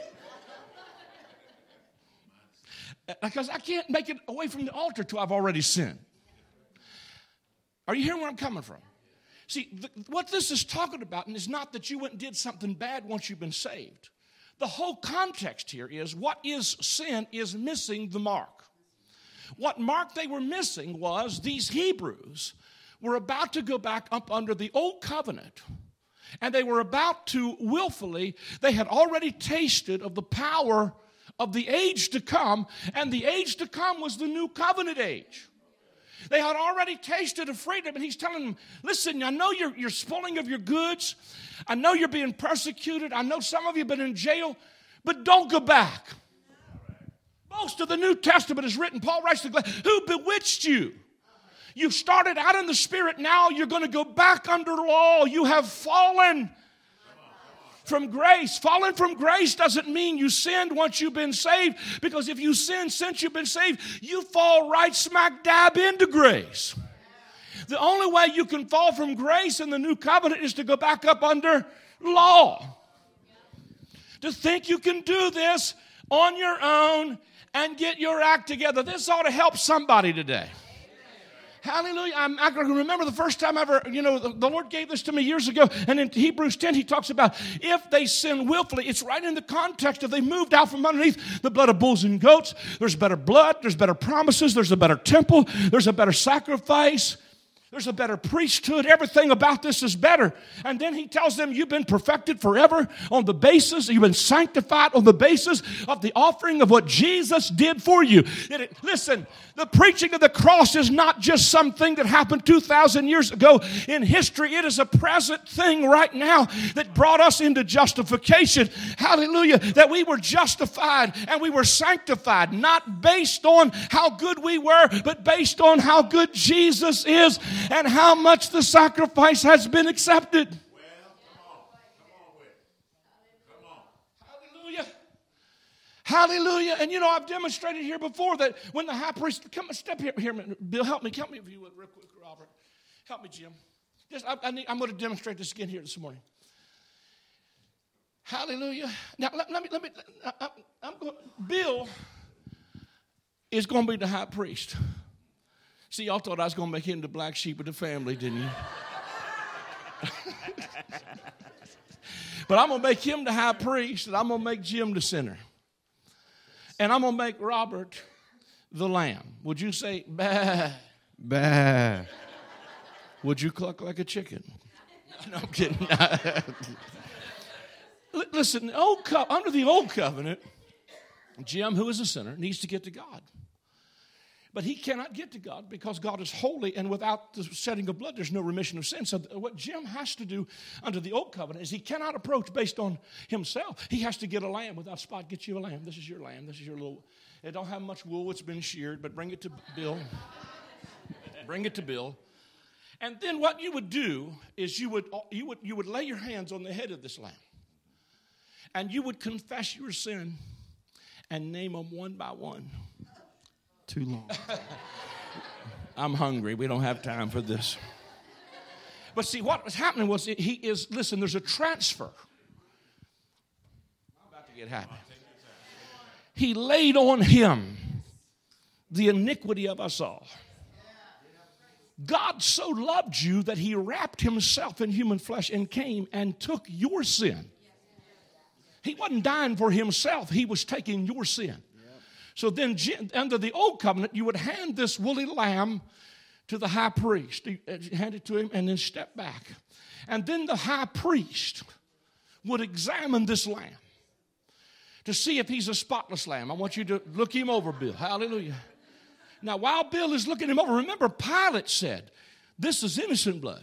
Because I can't make it away from the altar till I've already sinned. Are you hearing where I'm coming from? See, the, what this is talking about is not that you went and did something bad once you've been saved. The whole context here is what is sin is missing the mark. What mark they were missing was these Hebrews were about to go back up under the old covenant, and they were about to willfully, they had already tasted of the power of the age to come, and the age to come was the new covenant age. They had already tasted of freedom, and he's telling them, listen, I know you're, you're spoiling of your goods. I know you're being persecuted. I know some of you have been in jail, but don't go back. Most of the New Testament is written, Paul writes to Galatians, who bewitched you? You started out in the Spirit, now you're going to go back under law. You have fallen from grace. Fallen from grace doesn't mean you sinned once you've been saved, because if you sin since you've been saved, you fall right smack dab into grace. The only way you can fall from grace in the new covenant is to go back up under law. To think you can do this on your own and get your act together. This ought to help somebody today. Hallelujah. I'm, I can remember the first time ever, you know, the, the Lord gave this to me years ago. And in Hebrews ten, he talks about if they sin willfully, it's right in the context of they moved out from underneath the blood of bulls and goats. There's better blood. There's better promises. There's a better temple. There's a better sacrifice. There's a better priesthood. Everything about this is better. And then he tells them you've been perfected forever on the basis, you've been sanctified on the basis of the offering of what Jesus did for you. It, it, listen, the preaching of the cross is not just something that happened two thousand years ago in history. It is a present thing right now that brought us into justification. Hallelujah. That we were justified and we were sanctified, not based on how good we were, but based on how good Jesus is and how much the sacrifice has been accepted. Well, come on. Come on with it. Come on. Hallelujah. Hallelujah. And you know, I've demonstrated here before that when the high priest, come step here, here, Bill, help me, help me if you would, real quick, Robert. Help me, Jim. Just, I, I need, I'm going to demonstrate this again here this morning. Hallelujah. Now, let, let me, let me, I, I'm going, Bill is going to be the high priest. See, y'all thought I was going to make him the black sheep of the family, didn't you? But I'm going to make him the high priest, and I'm going to make Jim the sinner. And I'm going to make Robert the lamb. Would you say, bah? Bah. Would you cluck like a chicken? No, I'm kidding. Listen, the old co- under the old covenant, Jim, who is a sinner, needs to get to God. But he cannot get to God because God is holy, and without the shedding of blood, there's no remission of sin. So what Jim has to do under the old covenant is he cannot approach based on himself. He has to get a lamb without spot. Get you a lamb. This is your lamb. This is your little, it don't have much wool. It's been sheared, but bring it to Bill. Bring it to Bill. And then what you would do is you would, you would, you would lay your hands on the head of this lamb. And you would confess your sin and name them one by one. Too long. I'm hungry. We don't have time for this. But see, what was happening was he is, listen, there's a transfer. I'm about to get happy. He laid on him the iniquity of us all. God so loved you that he wrapped himself in human flesh and came and took your sin. He wasn't dying for himself. He was taking your sin. So then, under the old covenant, you would hand this woolly lamb to the high priest. You hand it to him and then step back. And then the high priest would examine this lamb to see if he's a spotless lamb. I want you to look him over, Bill. Hallelujah. Now, while Bill is looking him over, remember Pilate said, this is innocent blood.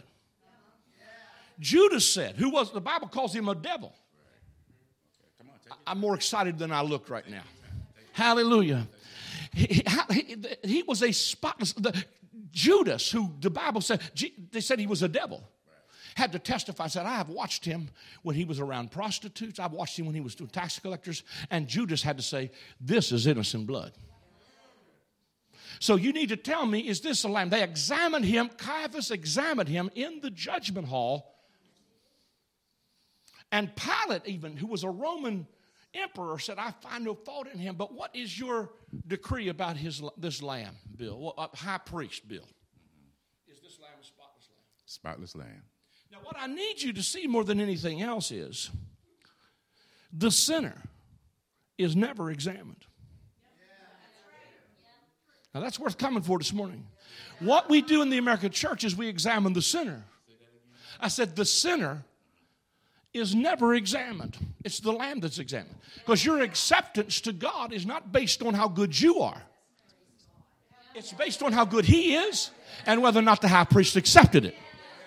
Judas said, who was, the Bible calls him a devil. I'm more excited than I look right now. Hallelujah. He, he, he was a spotless, the, Judas, who the Bible said, they said he was a devil, had to testify, said, I have watched him when he was around prostitutes. I've watched him when he was doing tax collectors. And Judas had to say, this is innocent blood. So you need to tell me, is this a lamb? They examined him. Caiaphas examined him in the judgment hall. And Pilate even, who was a Roman emperor, said, I find no fault in him. But what is your decree about his this lamb, Bill? Well, uh, high priest, Bill. Mm-hmm. Is this lamb a spotless lamb? Spotless lamb. Now, what I need you to see more than anything else is the sinner is never examined. Now, that's worth coming for this morning. What we do in the American church is we examine the sinner. I said the sinner is never examined. It's the lamb that's examined. Because your acceptance to God is not based on how good you are. It's based on how good he is and whether or not the high priest accepted it.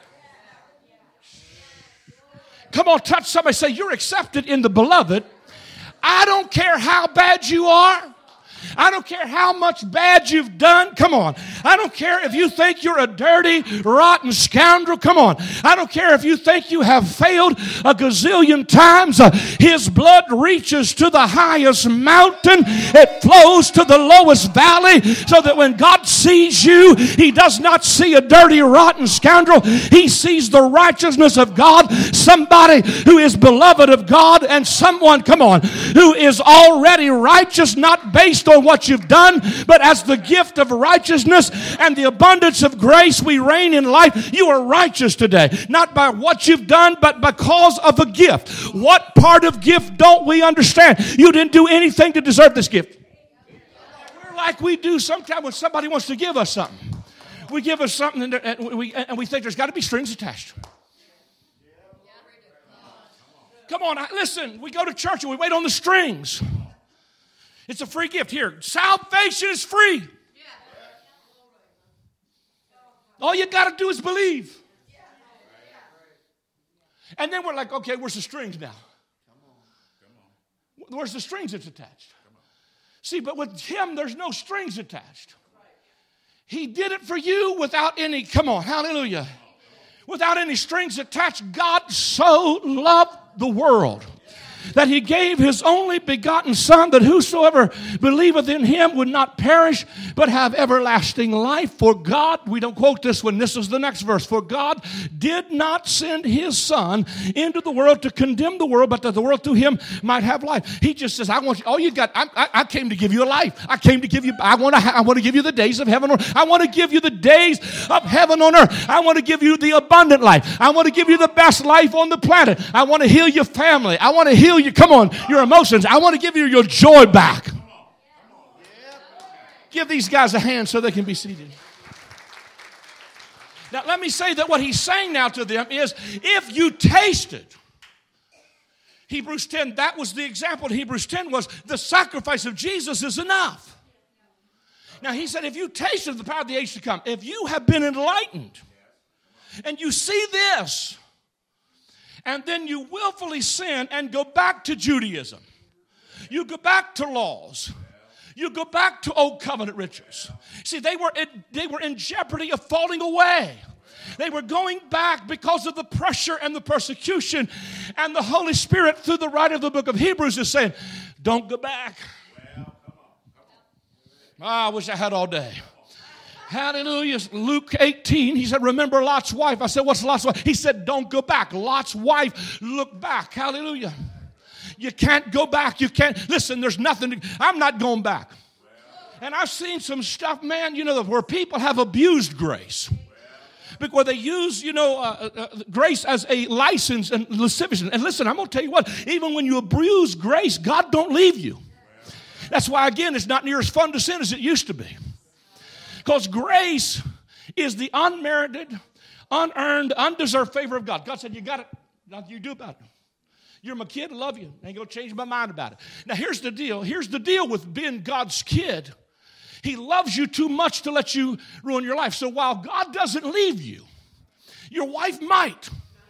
Come on, touch somebody. Say, you're accepted in the beloved. I don't care how bad you are. I don't care how much bad you've done. Come on. I don't care if you think you're a dirty, rotten scoundrel. Come on. I don't care if you think you have failed a gazillion times. Uh, his blood reaches to the highest mountain. It flows to the lowest valley, so that when God sees you, He does not see a dirty, rotten scoundrel. He sees the righteousness of God, somebody who is beloved of God, and someone, come on, who is already righteous, not based on what you've done, but as the gift of righteousness and the abundance of grace we reign in life. You are righteous today, not by what you've done, but because of a gift. What part of gift don't we understand? You didn't do anything to deserve this gift. We're like we do sometimes when somebody wants to give us something. We give us something and, and, we, and we think there's got to be strings attached. Come on, listen, we go to church and we wait on the strings. It's a free gift. Here, salvation is free. All you got to do is believe. And then we're like, okay, where's the strings now? Where's the strings that's attached? See, but with Him, there's no strings attached. He did it for you without any, come on, hallelujah. Without any strings attached. God so loved the world that He gave His only begotten Son, that whosoever believeth in Him would not perish, but have everlasting life. For God, we don't quote this one, this is the next verse. For God did not send His Son into the world to condemn the world, but that the world through Him might have life. He just says, I want you, all you got, I, I, I came to give you a life. I came to give you, I want to, I want to give you the days of heaven on earth. I want to give you the days of heaven on earth. I want to give you the abundant life. I want to give you the best life on the planet. I want to heal your family. I want to heal you, come on, your emotions. I want to give you your joy back. Give these guys a hand so they can be seated. Now, let me say that what he's saying now to them is, if you tasted, Hebrews ten, that was the example in Hebrews ten, was the sacrifice of Jesus is enough. Now, he said, if you tasted the power of the age to come, if you have been enlightened, and you see this, and then you willfully sin and go back to Judaism, you go back to laws, you go back to old covenant rituals. See, they were in, they were in jeopardy of falling away. They were going back because of the pressure and the persecution. And the Holy Spirit, through the writer of the book of Hebrews, is saying, don't go back. Oh, I wish I had all day. Hallelujah. Luke eighteen, he said, remember Lot's wife. I said, what's Lot's wife? He said, don't go back. Lot's wife, look back. Hallelujah. You can't go back. You can't. Listen, there's nothing. To, I'm not going back. And I've seen some stuff, man, you know, where people have abused grace. Because they use, you know, uh, uh, grace as a license and lasciviousness. And listen, I'm going to tell you what, even when you abuse grace, God don't leave you. That's why, again, it's not near as fun to sin as it used to be. Because grace is the unmerited, unearned, undeserved favor of God. God said, you got it. Nothing you do about it. You're my kid, I love you. I ain't going to change my mind about it. Now, here's the deal. Here's the deal with being God's kid. He loves you too much to let you ruin your life. So while God doesn't leave you, your wife might.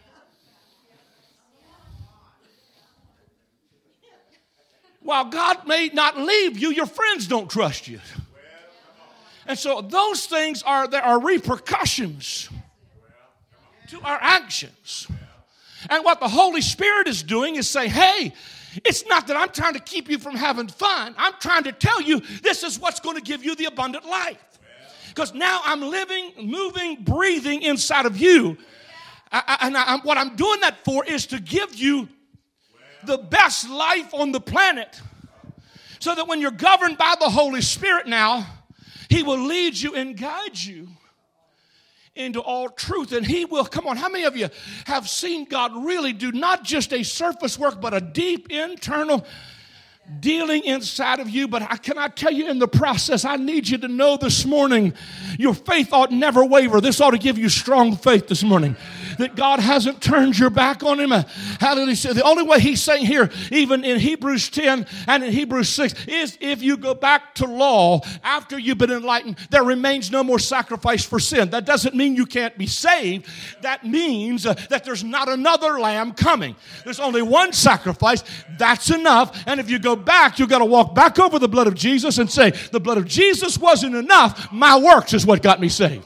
While God may not leave you, your friends don't trust you. And so those things are, there are repercussions to our actions. And what the Holy Spirit is doing is saying, hey, it's not that I'm trying to keep you from having fun. I'm trying to tell you this is what's going to give you the abundant life. Because now I'm living, moving, breathing inside of you. I, I, and I, what I'm doing that for is to give you the best life on the planet. So that when you're governed by the Holy Spirit now, He will lead you and guide you into all truth. And He will, come on, how many of you have seen God really do not just a surface work, but a deep internal dealing inside of you? But I, can I tell you in the process, I need you to know this morning, your faith ought never waver. This ought to give you strong faith this morning, that God hasn't turned your back on Him. Hallelujah. The only way He's saying here, even in Hebrews ten and in Hebrews six, is if you go back to law after you've been enlightened, there remains no more sacrifice for sin. That doesn't mean you can't be saved. That means uh, that there's not another lamb coming. There's only one sacrifice. That's enough. And if you go go back, you've got to walk back over the blood of Jesus and say, the blood of Jesus wasn't enough. My works is what got me saved.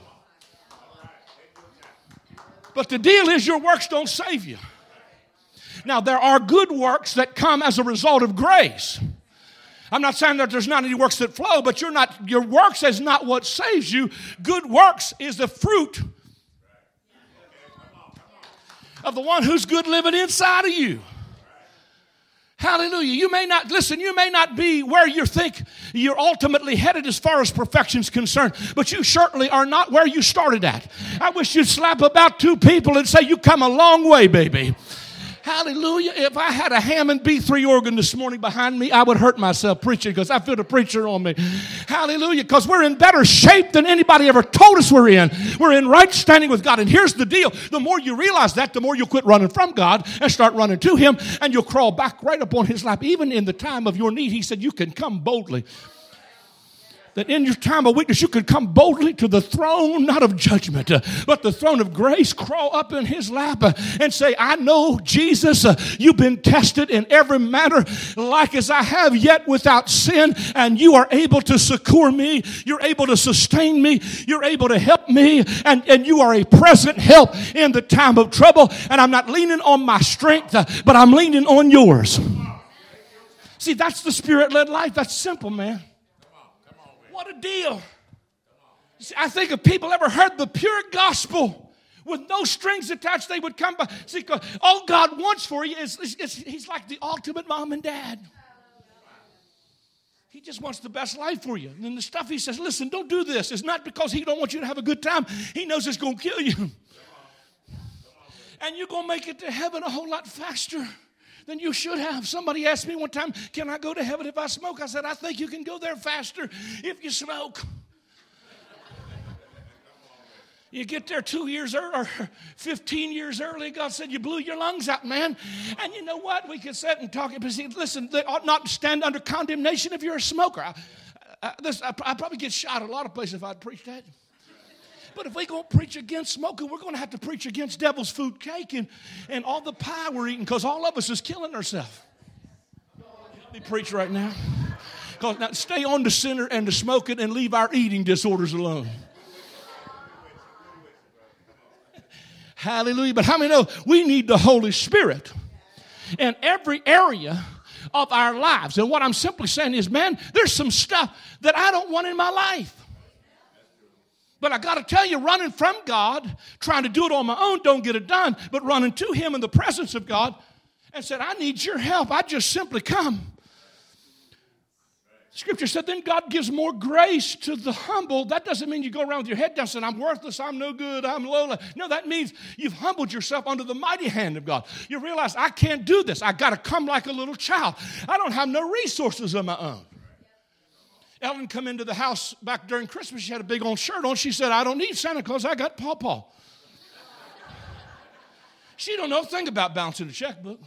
But the deal is your works don't save you. Now, there are good works that come as a result of grace. I'm not saying that there's not any works that flow, but you're not, your works is not what saves you. Good works is the fruit of the one who's good living inside of you. Hallelujah. You may not, listen, you may not be where you think you're ultimately headed as far as perfection's concerned, but you certainly are not where you started at. I wish you'd slap about two people and say, you come a long way, baby. Hallelujah. If I had a Hammond B three organ this morning behind me, I would hurt myself preaching because I feel the preacher on me. Hallelujah. Because we're in better shape than anybody ever told us we're in. We're in right standing with God. And here's the deal. The more you realize that, the more you'll quit running from God and start running to Him, and you'll crawl back right up on His lap. Even in the time of your need, He said, you can come boldly. That in your time of weakness, you could come boldly to the throne, not of judgment, uh, but the throne of grace, crawl up in His lap uh, and say, I know, Jesus, uh, you've been tested in every matter, like as I have, yet without sin, and you are able to succor me. You're able to sustain me. You're able to help me, and, and you are a present help in the time of trouble, and I'm not leaning on my strength, uh, but I'm leaning on yours. See, that's the Spirit-led life. That's simple, man. What a deal. See, I think if people ever heard the pure gospel with no strings attached, they would come by. See, all God wants for you is, is, is He's like the ultimate mom and dad. He just wants the best life for you. And the stuff He says, listen, don't do this. It's not because He don't want you to have a good time. He knows it's going to kill you. And you're going to make it to heaven a whole lot faster than you should have. Somebody asked me one time, can I go to heaven if I smoke? I said, I think you can go there faster if you smoke. You get there two years early, or fifteen years early, God said, you blew your lungs out, man. And you know what? We could sit and talk. But see, listen, they ought not stand under condemnation if you're a smoker. I, I, this, I, I'd probably get shot a lot of places if I'd preach that. But if we're going to preach against smoking, we're going to have to preach against devil's food cake and, and all the pie we're eating, because all of us is killing ourselves. Let me preach right now. Because now stay on the sinner and the smoking and leave our eating disorders alone. Hallelujah. But how many know we need the Holy Spirit in every area of our lives? And what I'm simply saying is, man, there's some stuff that I don't want in my life. But I got to tell you, running from God, trying to do it on my own, don't get it done. But running to Him in the presence of God and said, I need your help. I just simply come. Scripture said, then God gives more grace to the humble. That doesn't mean you go around with your head down saying, I'm worthless, I'm no good, I'm low. No, that means you've humbled yourself under the mighty hand of God. You realize, I can't do this. I got to come like a little child. I don't have no resources of my own. Ellen come into the house back during Christmas. She had a big old shirt on. She said, I don't need Santa Claus. I got Paw Paw. She don't know a thing about balancing a checkbook.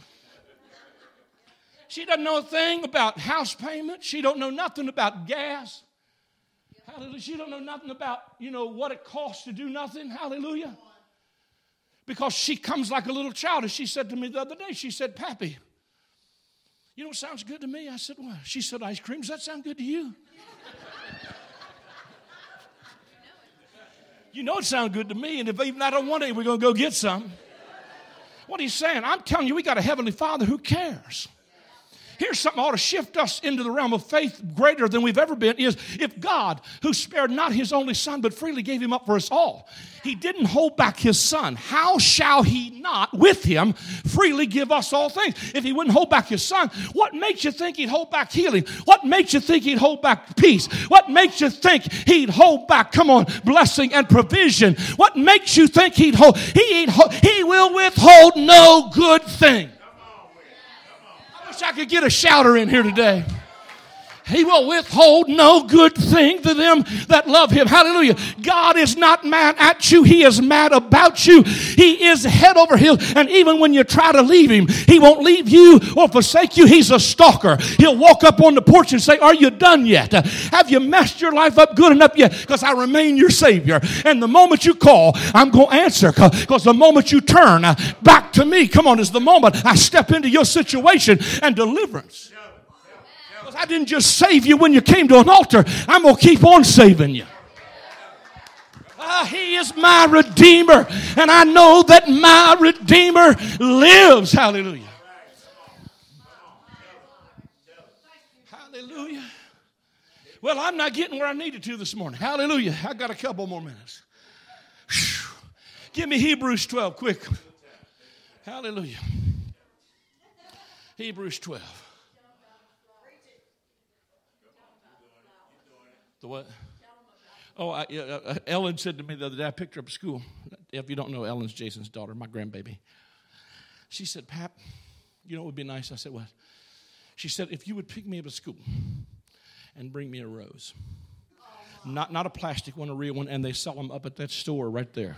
She doesn't know a thing about house payment. She don't know nothing about gas. Hallelujah. She don't know nothing about, you know, what it costs to do nothing. Hallelujah. Because she comes like a little child. And she said to me the other day, she said, Pappy, you know what sounds good to me? I said, what? She said, ice cream. Does that sound good to you? You know it sounds good to me, and if even I don't want it, we're going to go get some. What he's saying, I'm telling you, we got a Heavenly Father who cares. Here's something that ought to shift us into the realm of faith greater than we've ever been, is if God, who spared not His only Son, but freely gave Him up for us all, He didn't hold back His Son, how shall He not with Him freely give us all things? If He wouldn't hold back His Son, what makes you think He'd hold back healing? What makes you think He'd hold back peace? What makes you think He'd hold back, come on, blessing and provision? What makes you think He'd hold? He, he will withhold no good thing. I could get a shouter in here today. He will withhold no good thing to them that love Him. Hallelujah. God is not mad at you. He is mad about you. He is head over heels. And even when you try to leave Him, He won't leave you or forsake you. He's a stalker. He'll walk up on the porch and say, are you done yet? Have you messed your life up good enough yet? Because I remain your Savior. And the moment you call, I'm going to answer. Because the moment you turn back to me, come on, is the moment I step into your situation and deliverance. I didn't just save you when you came to an altar, I'm going to keep on saving you. Ah, he is my Redeemer, and I know that my Redeemer lives. Hallelujah. Hallelujah. Well, I'm not getting where I needed to this morning. Hallelujah. I got a couple more minutes. Whew. Give me Hebrews twelve, quick. Hallelujah. Hebrews twelve. The what? Oh, I, uh, Ellen said to me the other day, I picked her up at school. If you don't know, Ellen's Jason's daughter, my grandbaby. She said, Pap, you know what would be nice? I said, what? She said, if you would pick me up at school and bring me a rose. Not, not a plastic one, a real one, and they sell them up at that store right there.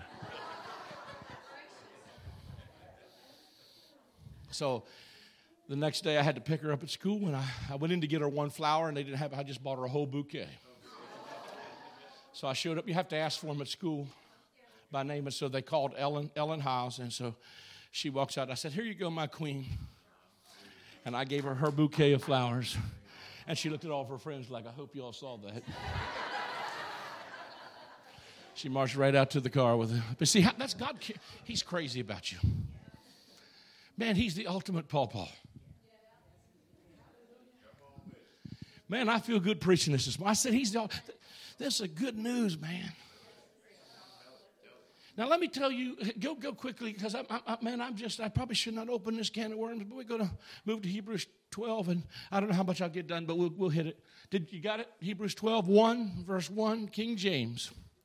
So the next day I had to pick her up at school, and I, I went in to get her one flower, and they didn't have it. I just bought her a whole bouquet. So I showed up. You have to ask for them at school by name. And so they called Ellen, Ellen Hiles. And so she walks out. I said, here you go, my queen. And I gave her her bouquet of flowers. And she looked at all of her friends like, I hope you all saw that. She marched right out to the car with it. But see, that's God. He's crazy about you. Man, he's the ultimate pawpaw. Man, I feel good preaching this this morning. I said, he's the This is good news, man. Now, let me tell you, go go quickly, because, I, I, man, I'm just, I probably should not open this can of worms, but we're going to move to Hebrews twelve, and I don't know how much I'll get done, but we'll, we'll hit it. Did you got it? Hebrews twelve, one, verse one, King James.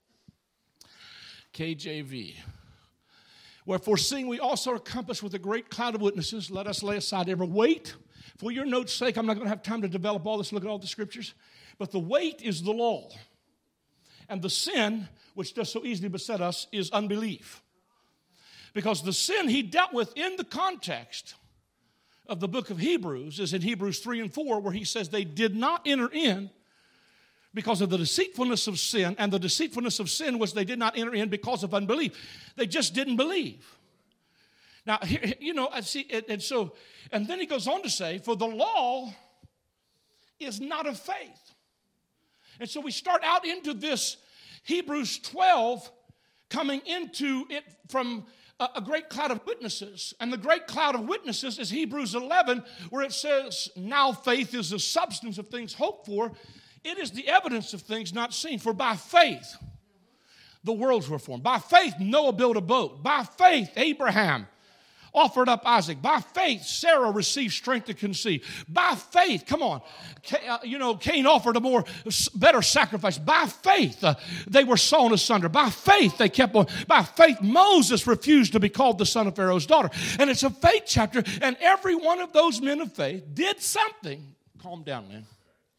K J V. Wherefore, seeing we also are compassed with a great cloud of witnesses, let us lay aside every weight. For your note's sake, I'm not going to have time to develop all this, look at all the scriptures. But the weight is the law. And the sin, which does so easily beset us, is unbelief. Because the sin he dealt with in the context of the book of Hebrews is in Hebrews three and four, where he says they did not enter in because of the deceitfulness of sin. And the deceitfulness of sin was they did not enter in because of unbelief. They just didn't believe. Now, you know, I see, and so, and then he goes on to say, for the law is not of faith. And so we start out into this Hebrews twelve, coming into it from a, a great cloud of witnesses. And the great cloud of witnesses is Hebrews eleven, where it says, now faith is the substance of things hoped for. It is the evidence of things not seen. For by faith, the worlds were formed. By faith, Noah built a boat. By faith, Abraham offered up Isaac. By faith, Sarah received strength to conceive. By faith, come on, uh, you know, Cain offered a more better sacrifice. By faith, uh, they were sawn asunder. By faith, they kept on. By faith, Moses refused to be called the son of Pharaoh's daughter. And it's a faith chapter, and every one of those men of faith did something. Calm down, man.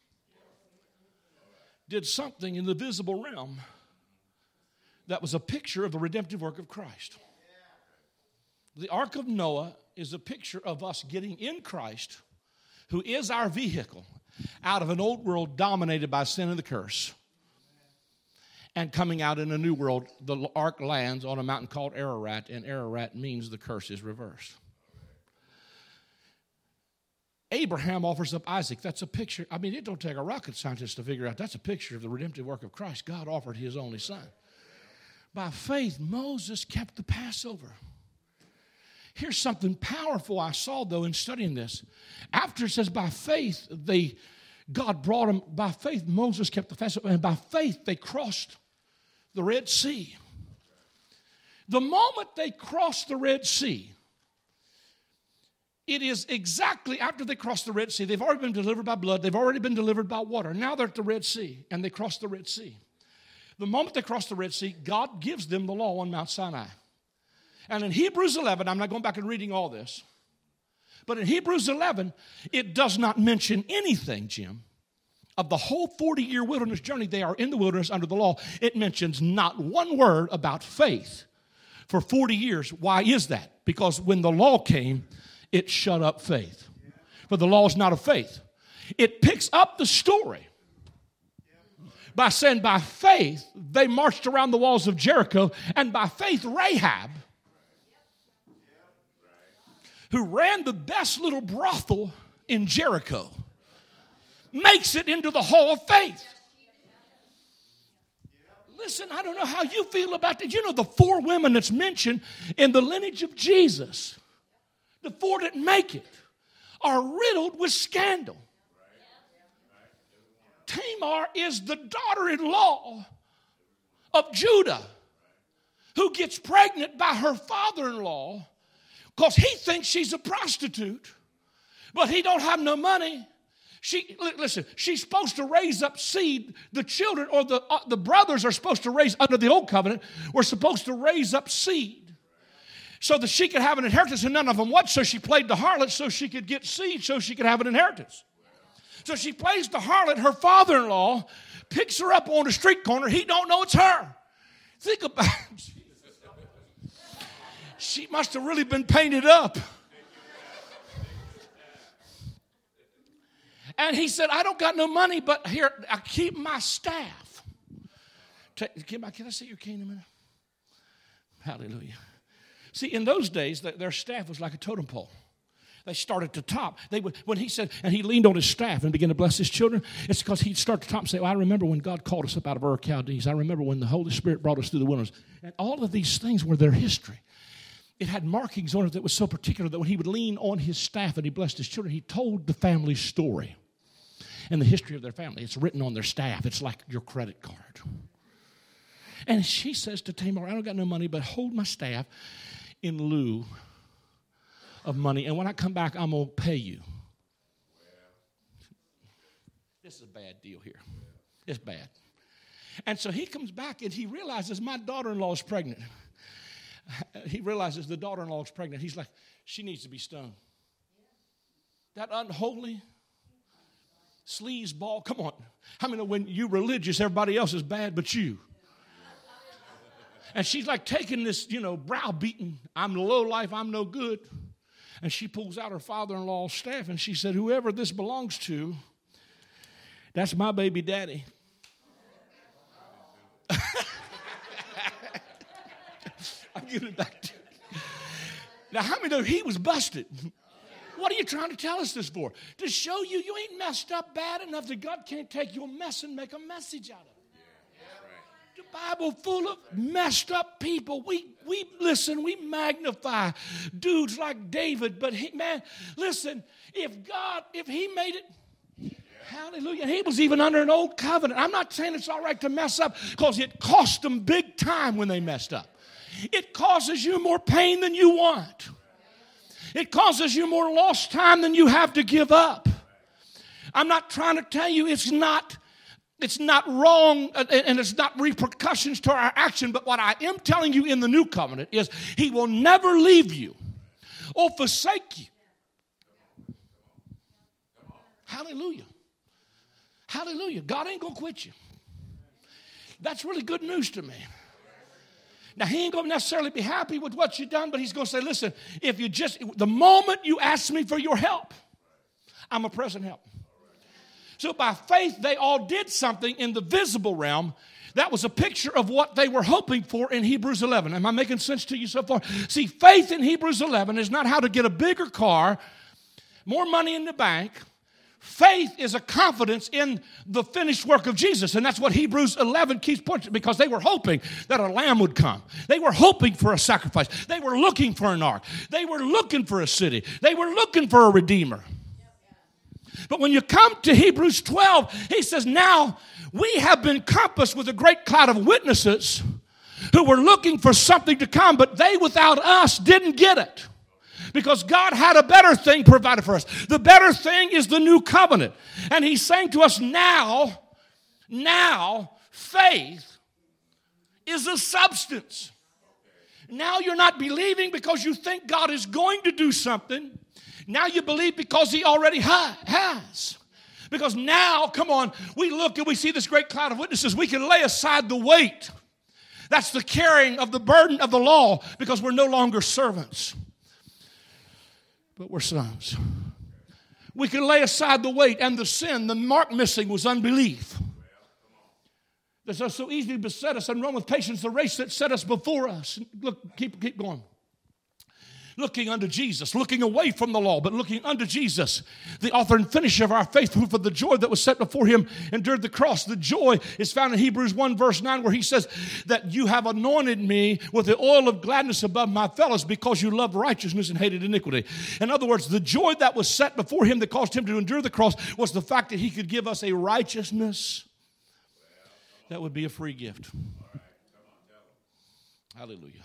Did something in the visible realm that was a picture of the redemptive work of Christ. The Ark of Noah is a picture of us getting in Christ, who is our vehicle, out of an old world dominated by sin and the curse, and coming out in a new world. The ark lands on a mountain called Ararat, and Ararat means the curse is reversed. Abraham offers up Isaac. That's a picture. I mean, it don't take a rocket scientist to figure out that's a picture of the redemptive work of Christ. God offered his only son. By faith, Moses kept the Passover. Here's something powerful I saw, though, in studying this. After it says, by faith, they, God brought him. By faith, Moses kept the Passover. And by faith, they crossed the Red Sea. The moment they crossed the Red Sea, it is exactly after they crossed the Red Sea. They've already been delivered by blood. They've already been delivered by water. Now they're at the Red Sea, and they crossed the Red Sea. The moment they crossed the Red Sea, God gives them the law on Mount Sinai. And in Hebrews eleven, I'm not going back and reading all this, but in Hebrews eleven, it does not mention anything, Jim, of the whole forty-year wilderness journey. They are in the wilderness under the law. It mentions not one word about faith for forty years. Why is that? Because when the law came, it shut up faith. But the law is not of faith. It picks up the story by saying by faith, they marched around the walls of Jericho, and by faith, Rahab, who ran the best little brothel in Jericho, makes it into the hall of faith. Listen, I don't know how you feel about that. You know the four women that's mentioned in the lineage of Jesus, the four that make it, are riddled with scandal. Tamar is the daughter-in-law of Judah, who gets pregnant by her father-in-law because he thinks she's a prostitute, but he don't have no money. She listen. She's supposed to raise up seed. The children or the uh, the brothers are supposed to raise under the old covenant. Were supposed to raise up seed, so that she could have an inheritance, and none of them would. So she played the harlot, so she could get seed, so she could have an inheritance. So she plays the harlot. Her father-in-law picks her up on the street corner. He don't know it's her. Think about it. She must have really been painted up. And he said, I don't got no money, but here, I keep my staff. Can I see your cane a minute? Hallelujah. See, in those days, their staff was like a totem pole. They started at the top. They would, when he said, and he leaned on his staff and began to bless his children, it's because he'd start at the top and say, well, I remember when God called us up out of Ur Chaldees. I remember when the Holy Spirit brought us through the wilderness. And all of these things were their history. It had markings on it that was so particular that when he would lean on his staff and he blessed his children, he told the family's story and the history of their family. It's written on their staff. It's like your credit card. And she says to Tamar, I don't got no money, but hold my staff in lieu of money. And when I come back, I'm going to pay you. This is a bad deal here. It's bad. And so he comes back and he realizes my daughter-in-law is pregnant. He realizes the daughter-in-law is pregnant. He's like, she needs to be stoned. That unholy sleazeball. Come on. How many know when you're religious, everybody else is bad but you? And she's like taking this, you know, browbeating. I'm the low life. I'm no good. And she pulls out her father-in-law's staff and she said, whoever this belongs to, that's my baby daddy. I'm giving it back to you. Now, how many know he was busted? What are you trying to tell us this for? To show you you ain't messed up bad enough that God can't take your mess and make a message out of it. The Bible full of messed up people. We we listen, we magnify dudes like David, but he, man, listen, if God, if he made it, hallelujah, he was even under an old covenant. I'm not saying it's all right to mess up because it cost them big time when they messed up. It causes you more pain than you want. It causes you more lost time than you have to give up. I'm not trying to tell you it's not It's not wrong and it's not repercussions to our action, but what I am telling you in the new covenant is he will never leave you or forsake you. Hallelujah. Hallelujah. God ain't going to quit you. That's really good news to me. Now, he ain't going to necessarily be happy with what you've done, but he's going to say, listen, if you just, the moment you ask me for your help, I'm a present help. So by faith, they all did something in the visible realm. That was a picture of what they were hoping for in Hebrews eleven. Am I making sense to you so far? See, faith in Hebrews eleven is not how to get a bigger car, more money in the bank. Faith is a confidence in the finished work of Jesus. And that's what Hebrews eleven keeps pointing, because they were hoping that a lamb would come. They were hoping for a sacrifice. They were looking for an ark. They were looking for a city. They were looking for a redeemer. But when you come to Hebrews twelve, he says, now we have been compassed with a great cloud of witnesses who were looking for something to come, but they without us didn't get it. Because God had a better thing provided for us. The better thing is the new covenant. And he's saying to us now, now faith is a substance. Now you're not believing because you think God is going to do something. Now you believe because he already ha- has. Because now, come on, we look and we see this great cloud of witnesses. We can lay aside the weight. That's the carrying of the burden of the law, because we're no longer servants, but we're sons. We can lay aside the weight and the sin. The mark missing was unbelief. That so easily beset us and run with patience the race that set us before us. Look, keep, keep going. looking unto Jesus, looking away from the law, but looking unto Jesus, the author and finisher of our faith, who for the joy that was set before him endured the cross. The joy is found in Hebrews one verse nine, where he says that you have anointed me with the oil of gladness above my fellows because you loved righteousness and hated iniquity. In other words, the joy that was set before him that caused him to endure the cross was the fact that he could give us a righteousness that would be a free gift. Hallelujah.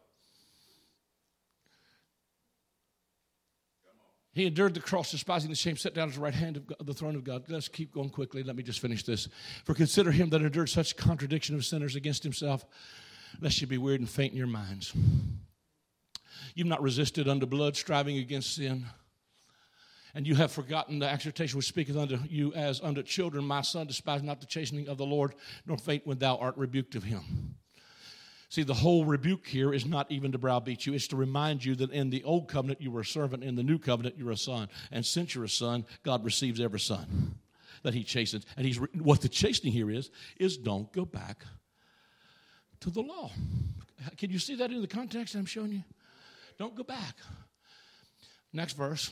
He endured the cross, despising the shame, sat down at the right hand of God, the throne of God. Let's keep going quickly. Let me just finish this. For consider him that endured such contradiction of sinners against himself, lest you be wearied and faint in your minds. You've not resisted unto blood, striving against sin. And you have forgotten the exhortation which speaketh unto you as unto children. My son, despise not the chastening of the Lord, nor faint when thou art rebuked of him. See, the whole rebuke here is not even to browbeat you. It's to remind you that in the old covenant you were a servant. In the new covenant you're a son. And since you're a son, God receives every son that he chastens. And he's what the chastening here is, is don't go back to the law. Can you see that in the context I'm showing you? Don't go back. Next verse.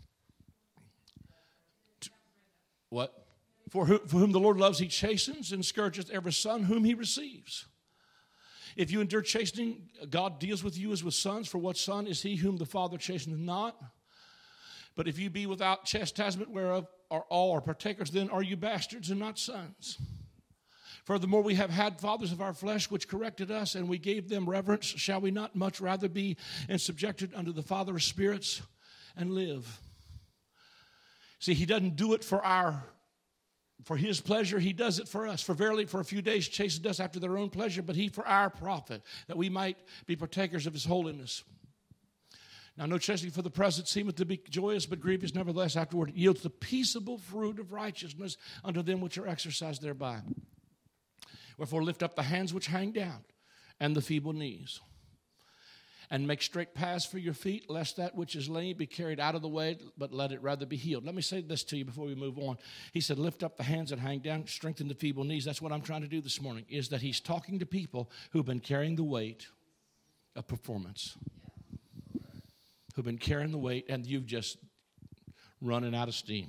What? For, who, for whom the Lord loves, he chastens and scourgeth every son whom he receives. If you endure chastening, God deals with you as with sons. For what son is he whom the Father chasteneth not? But if you be without chastisement, whereof are all are partakers, then are you bastards and not sons. Furthermore, we have had fathers of our flesh which corrected us, and we gave them reverence. Shall we not much rather be and subjected unto the Father of spirits and live? See, he doesn't do it for our For his pleasure, he does it for us. For verily, for a few days chastened us after their own pleasure, but he for our profit, that we might be partakers of his holiness. Now, no chastening for the present seemeth to be joyous, but grievous. Nevertheless, afterward it yields the peaceable fruit of righteousness unto them which are exercised thereby. Wherefore lift up the hands which hang down, and the feeble knees. And make straight paths for your feet, lest that which is lame be carried out of the way, but let it rather be healed. Let me say this to you before we move on. He said, lift up the hands that hang down, strengthen the feeble knees. That's what I'm trying to do this morning, is that he's talking to people who've been carrying the weight of performance, who've been carrying the weight, and you've just running out of steam.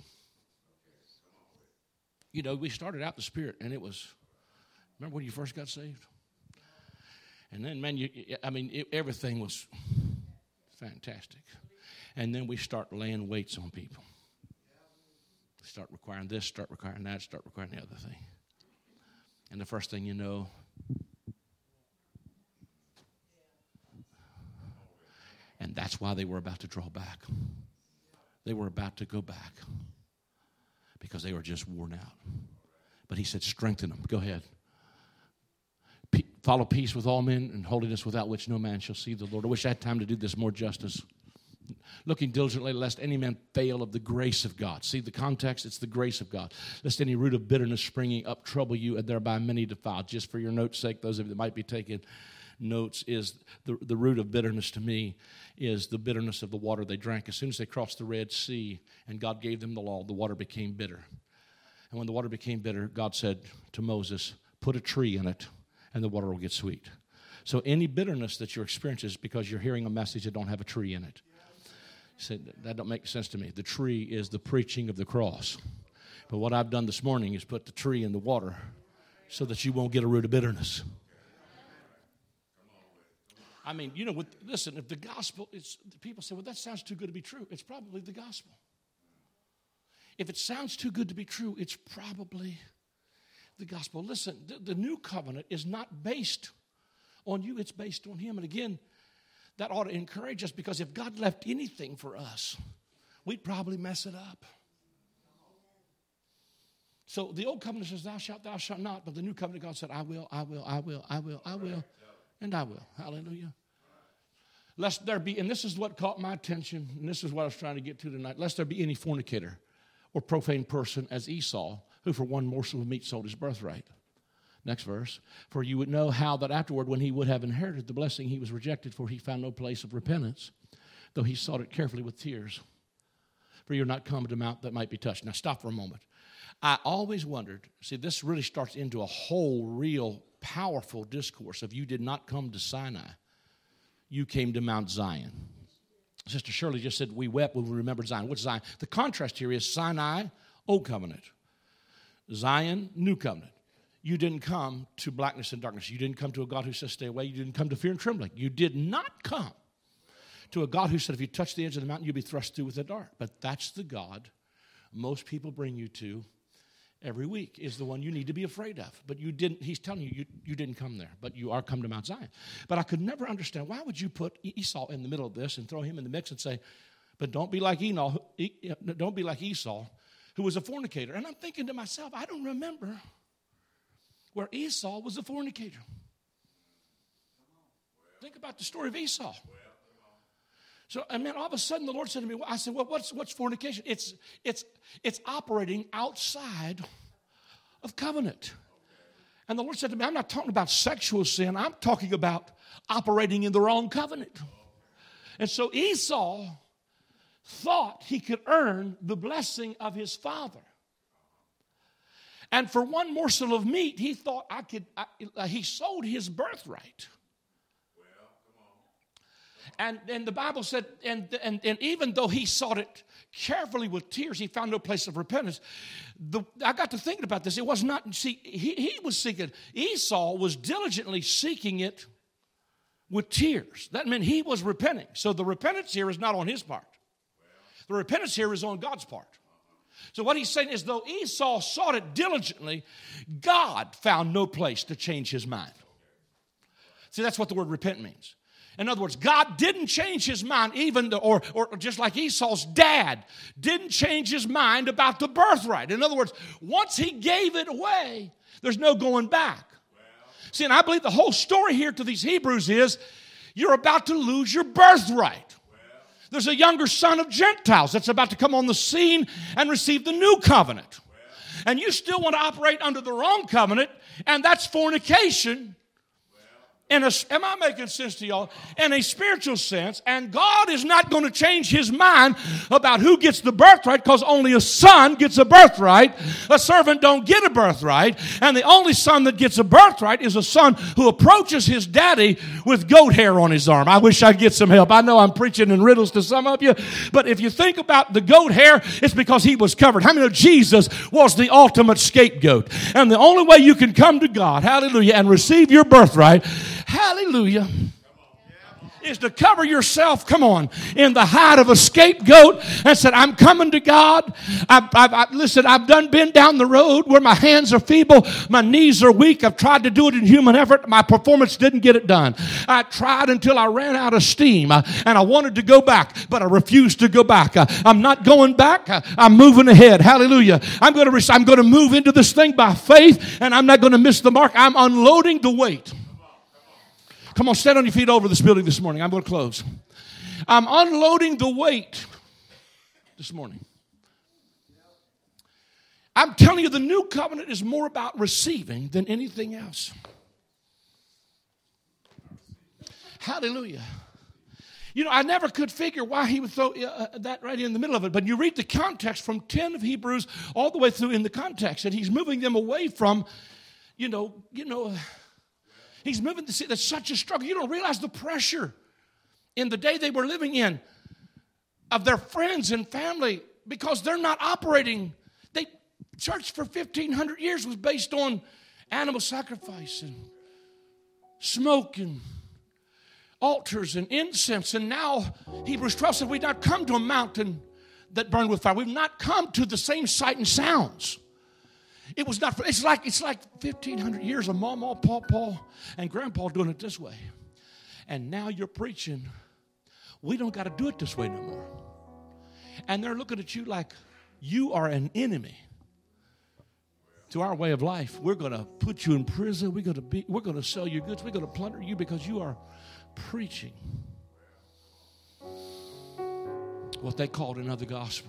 You know, we started out in the Spirit, and it was, remember when you first got saved? And then, man, you, I mean, it, everything was fantastic. And then we start laying weights on people. Start requiring this, start requiring that, start requiring the other thing. And the first thing you know, and that's why they were about to draw back. They were about to go back because they were just worn out. But he said, strengthen them. Go ahead. Follow peace with all men and holiness, without which no man shall see the Lord. I wish I had time to do this more justice. Looking diligently, lest any man fail of the grace of God. See the context? It's the grace of God. Lest any root of bitterness springing up trouble you, and thereby many defiled. Just for your note's sake, those of you that might be taking notes, is the, the root of bitterness to me is the bitterness of the water they drank. As soon as they crossed the Red Sea and God gave them the law, the water became bitter. And when the water became bitter, God said to Moses, put a tree in it, and the water will get sweet. So any bitterness that you're experiencing is because you're hearing a message that don't have a tree in it. You said, that don't make sense to me. The tree is the preaching of the cross. But what I've done this morning is put the tree in the water so that you won't get a root of bitterness. I mean, you know, with, listen, if the gospel, it's, people say, well, that sounds too good to be true. It's probably the gospel. If it sounds too good to be true, it's probably the gospel. Listen, the, the new covenant is not based on you, it's based on him. And again, that ought to encourage us, because if God left anything for us, we'd probably mess it up. So the old covenant says, thou shalt, thou shalt not. But the new covenant, God said, I will, I will, I will, I will, I will, and I will. Hallelujah. Lest there be, and this is what caught my attention, and this is what I was trying to get to tonight, lest there be any fornicator or profane person as Esau, who for one morsel of meat sold his birthright. Next verse. For you would know how that afterward, when he would have inherited the blessing, he was rejected, for he found no place of repentance, though he sought it carefully with tears. For you're not come to mount that might be touched. Now stop for a moment. I always wondered, see, this really starts into a whole real powerful discourse of you did not come to Sinai. You came to Mount Zion. Sister Shirley just said, we wept when we remembered Zion. What's Zion? The contrast here is Sinai, Old Covenant. Zion, New Covenant. You didn't come to blackness and darkness. You didn't come to a God who says stay away. You didn't come to fear and trembling. You did not come to a God who said if you touch the edge of the mountain, you'll be thrust through with a dart. But that's the God most people bring you to every week, is the one you need to be afraid of. But you didn't, he's telling you, you, you didn't come there, but you are come to Mount Zion. But I could never understand, why would you put Esau in the middle of this and throw him in the mix and say, but don't be like Enoch, don't be like Esau, who was a fornicator. And I'm thinking to myself, I don't remember where Esau was a fornicator. Think about the story of Esau. So, and then all of a sudden the Lord said to me, I said, well, what's, what's fornication? It's, it's, it's operating outside of covenant. And the Lord said to me, I'm not talking about sexual sin. I'm talking about operating in the wrong covenant. And so Esau thought he could earn the blessing of his father. And for one morsel of meat, he thought I could, I, he sold his birthright. And, and the Bible said, and, and, and even though he sought it carefully with tears, he found no place of repentance. The, I got to thinking about this. It was not, see, he, he was seeking, Esau was diligently seeking it with tears. That meant he was repenting. So the repentance here is not on his part. The repentance here is on God's part. So what he's saying is, though Esau sought it diligently, God found no place to change his mind. See, that's what the word repent means. In other words, God didn't change his mind, even the, or, or just like Esau's dad didn't change his mind about the birthright. In other words, once he gave it away, there's no going back. Well, see, and I believe the whole story here to these Hebrews is you're about to lose your birthright. Well, there's a younger son of Gentiles that's about to come on the scene and receive the new covenant. Well, and you still want to operate under the wrong covenant, and that's fornication. In a, am I making sense to y'all? In a spiritual sense, and God is not going to change his mind about who gets the birthright, because only a son gets a birthright. A servant don't get a birthright, and the only son that gets a birthright is a son who approaches his daddy with goat hair on his arm. I wish I'd get some help. I know I'm preaching in riddles to some of you, but if you think about the goat hair, it's because he was covered. How many know Jesus was the ultimate scapegoat? And the only way you can come to God, hallelujah, and receive your birthright, hallelujah, is to cover yourself, come on, in the hide of a scapegoat and said, I'm coming to God. I've, I've, I, listen, I've done been down the road where my hands are feeble, my knees are weak. I've tried to do it in human effort. My performance didn't get it done. I tried until I ran out of steam, uh, and I wanted to go back, but I refused to go back. Uh, I'm not going back. Uh, I'm moving ahead. Hallelujah. I'm going to I'm going to move into this thing by faith, and I'm not going to miss the mark. I'm unloading the weight. Come on, stand on your feet over this building this morning. I'm going to close. I'm unloading the weight this morning. I'm telling you, the new covenant is more about receiving than anything else. Hallelujah. You know, I never could figure why he would throw uh, that right in the middle of it. But you read the context from ten of Hebrews all the way through in the context, and he's moving them away from, you know, you know, uh, he's moving to see there's such a struggle. You don't realize the pressure in the day they were living in of their friends and family, because they're not operating. They church for fifteen hundred years was based on animal sacrifice and smoke and altars and incense. And now Hebrews twelve said we've not come to a mountain that burned with fire. We've not come to the same sight and sounds. It was not, it's like, it's like fifteen hundred years of Mama, Pawpaw, and Grandpa doing it this way. And now you're preaching, we don't got to do it this way no more. And they're looking at you like you are an enemy to our way of life. We're going to put you in prison. We're going to be, we're going to sell your goods. We're going to plunder you because you are preaching what they called another gospel.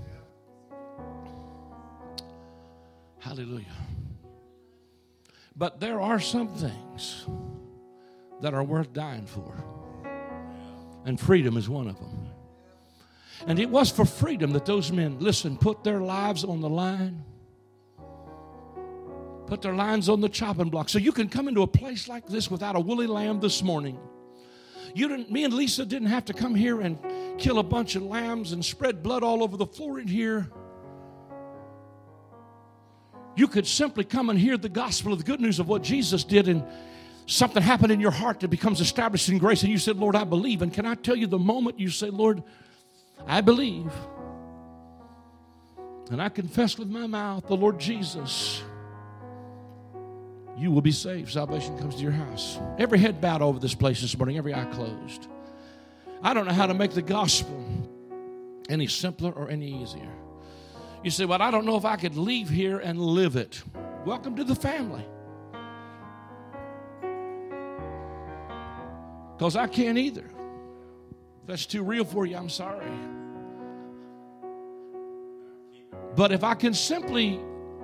Hallelujah. But there are some things that are worth dying for. And freedom is one of them. And it was for freedom that those men, listen, put their lives on the line. Put their lives on the chopping block. So you can come into a place like this without a woolly lamb this morning. You didn't, me and Lisa didn't have to come here and kill a bunch of lambs and spread blood all over the floor in here. You could simply come and hear the gospel of the good news of what Jesus did, and something happened in your heart that becomes established in grace, and you said, Lord, I believe. And can I tell you, the moment you say, Lord, I believe, and I confess with my mouth the Lord Jesus, you will be saved. Salvation comes to your house. Every head bowed over this place this morning, every eye closed. I don't know how to make the gospel any simpler or any easier. You say, well, I don't know if I could leave here and live it. Welcome to the family. Because I can't either. If that's too real for you, I'm sorry. But if I can simply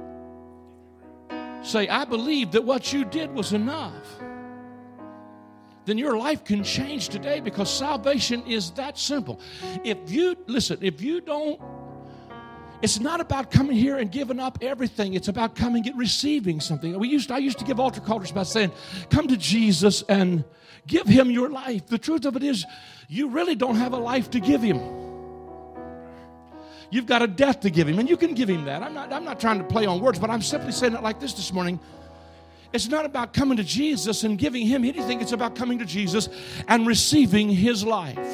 say, I believe that what you did was enough, then your life can change today, because salvation is that simple. If you, listen, if you don't, it's not about coming here and giving up everything. It's about coming and receiving something. We used, I used to give altar calls by saying, come to Jesus and give him your life. The truth of it is, you really don't have a life to give him. You've got a death to give him, and you can give him that. I'm not, I'm not trying to play on words, but I'm simply saying it like this this morning. It's not about coming to Jesus and giving him anything. It's about coming to Jesus and receiving his life.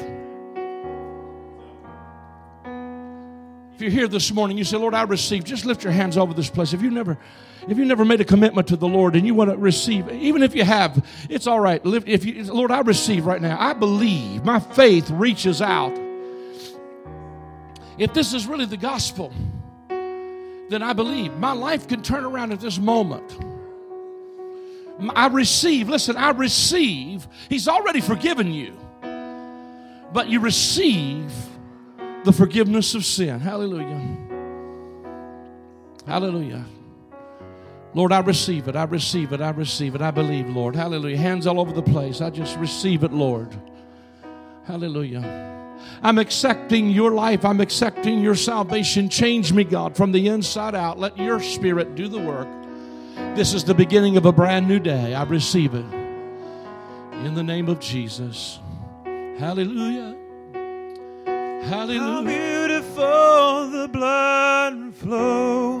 If you're here this morning, you say, Lord, I receive. Just lift your hands over this place. If you never, if you never made a commitment to the Lord and you want to receive, even if you have, it's all right. If you, Lord, I receive right now. I believe. My faith reaches out. If this is really the gospel, then I believe. My life can turn around at this moment. I receive. Listen, I receive. He's already forgiven you. But you receive the forgiveness of sin. Hallelujah. Hallelujah. Lord, I receive it. I receive it. I receive it. I believe, Lord. Hallelujah. Hands all over the place. I just receive it, Lord. Hallelujah. I'm accepting your life. I'm accepting your salvation. Change me, God, from the inside out. Let your Spirit do the work. This is the beginning of a brand new day. I receive it. In the name of Jesus. Hallelujah. Hallelujah. How beautiful the blood flow.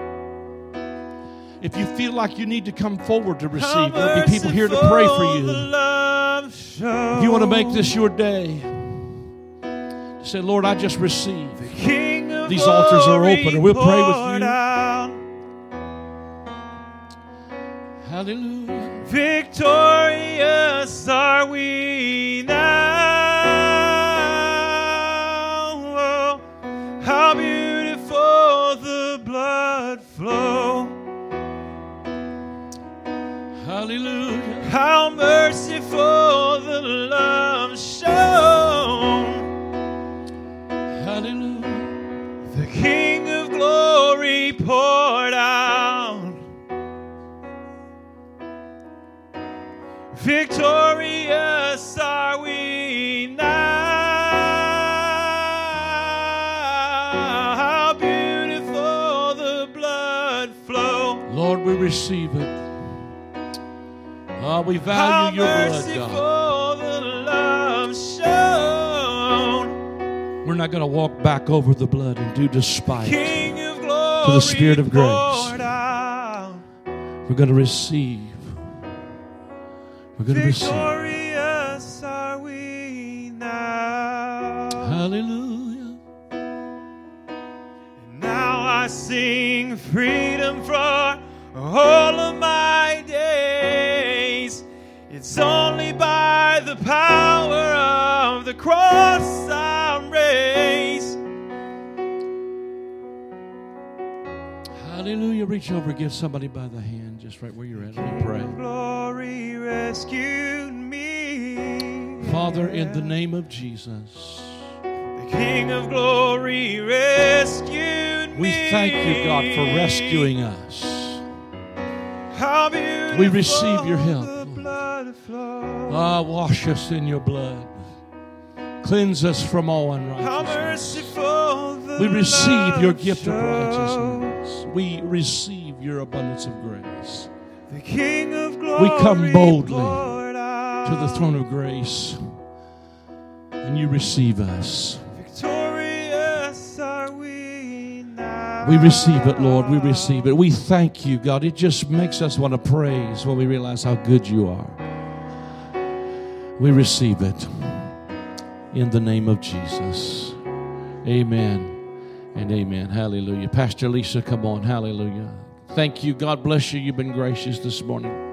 If you feel like you need to come forward to receive, there'll be people here to pray for you. If you want to make this your day, say, Lord, I just receive. These altars are open, and we'll pray with you. Hallelujah. Victorious are we now. How beautiful the blood flow. Hallelujah. How merciful the love shown. Hallelujah. The King of glory poured out. Victorious are we now. How beautiful the blood flow. Lord, we receive it. Oh, we value your blood, God. How merciful the love shown. We're not going to walk back over the blood and do despite King of glory to the Spirit of grace. poured out. We're going to receive. We're going to receive. Victorious are we now. Hallelujah. And now I sing freedom for all of my days. It's only by the power of the cross I'm raised. Hallelujah. Reach over, give somebody by the hand, just right where you're at. Let me pray. Glory rescued me. Father, in the name of Jesus, The King of glory rescued me. we thank you, God, for rescuing us. How beautiful We receive your help, the Lord. blood flow. Ah, wash us in your blood. Cleanse us from all How unrighteousness. merciful the We receive your love gift of shows. righteousness. We receive your abundance of grace. The King of glory We come boldly poured out. to the throne of grace. And you receive us. Victorious are we now. We receive it, Lord. We receive it. We thank you, God. It just makes us want to praise when we realize how good you are. We receive it in the name of Jesus. Amen and amen. Hallelujah. Pastor Lisa, come on. Hallelujah. Thank you. God bless you. You've been gracious this morning.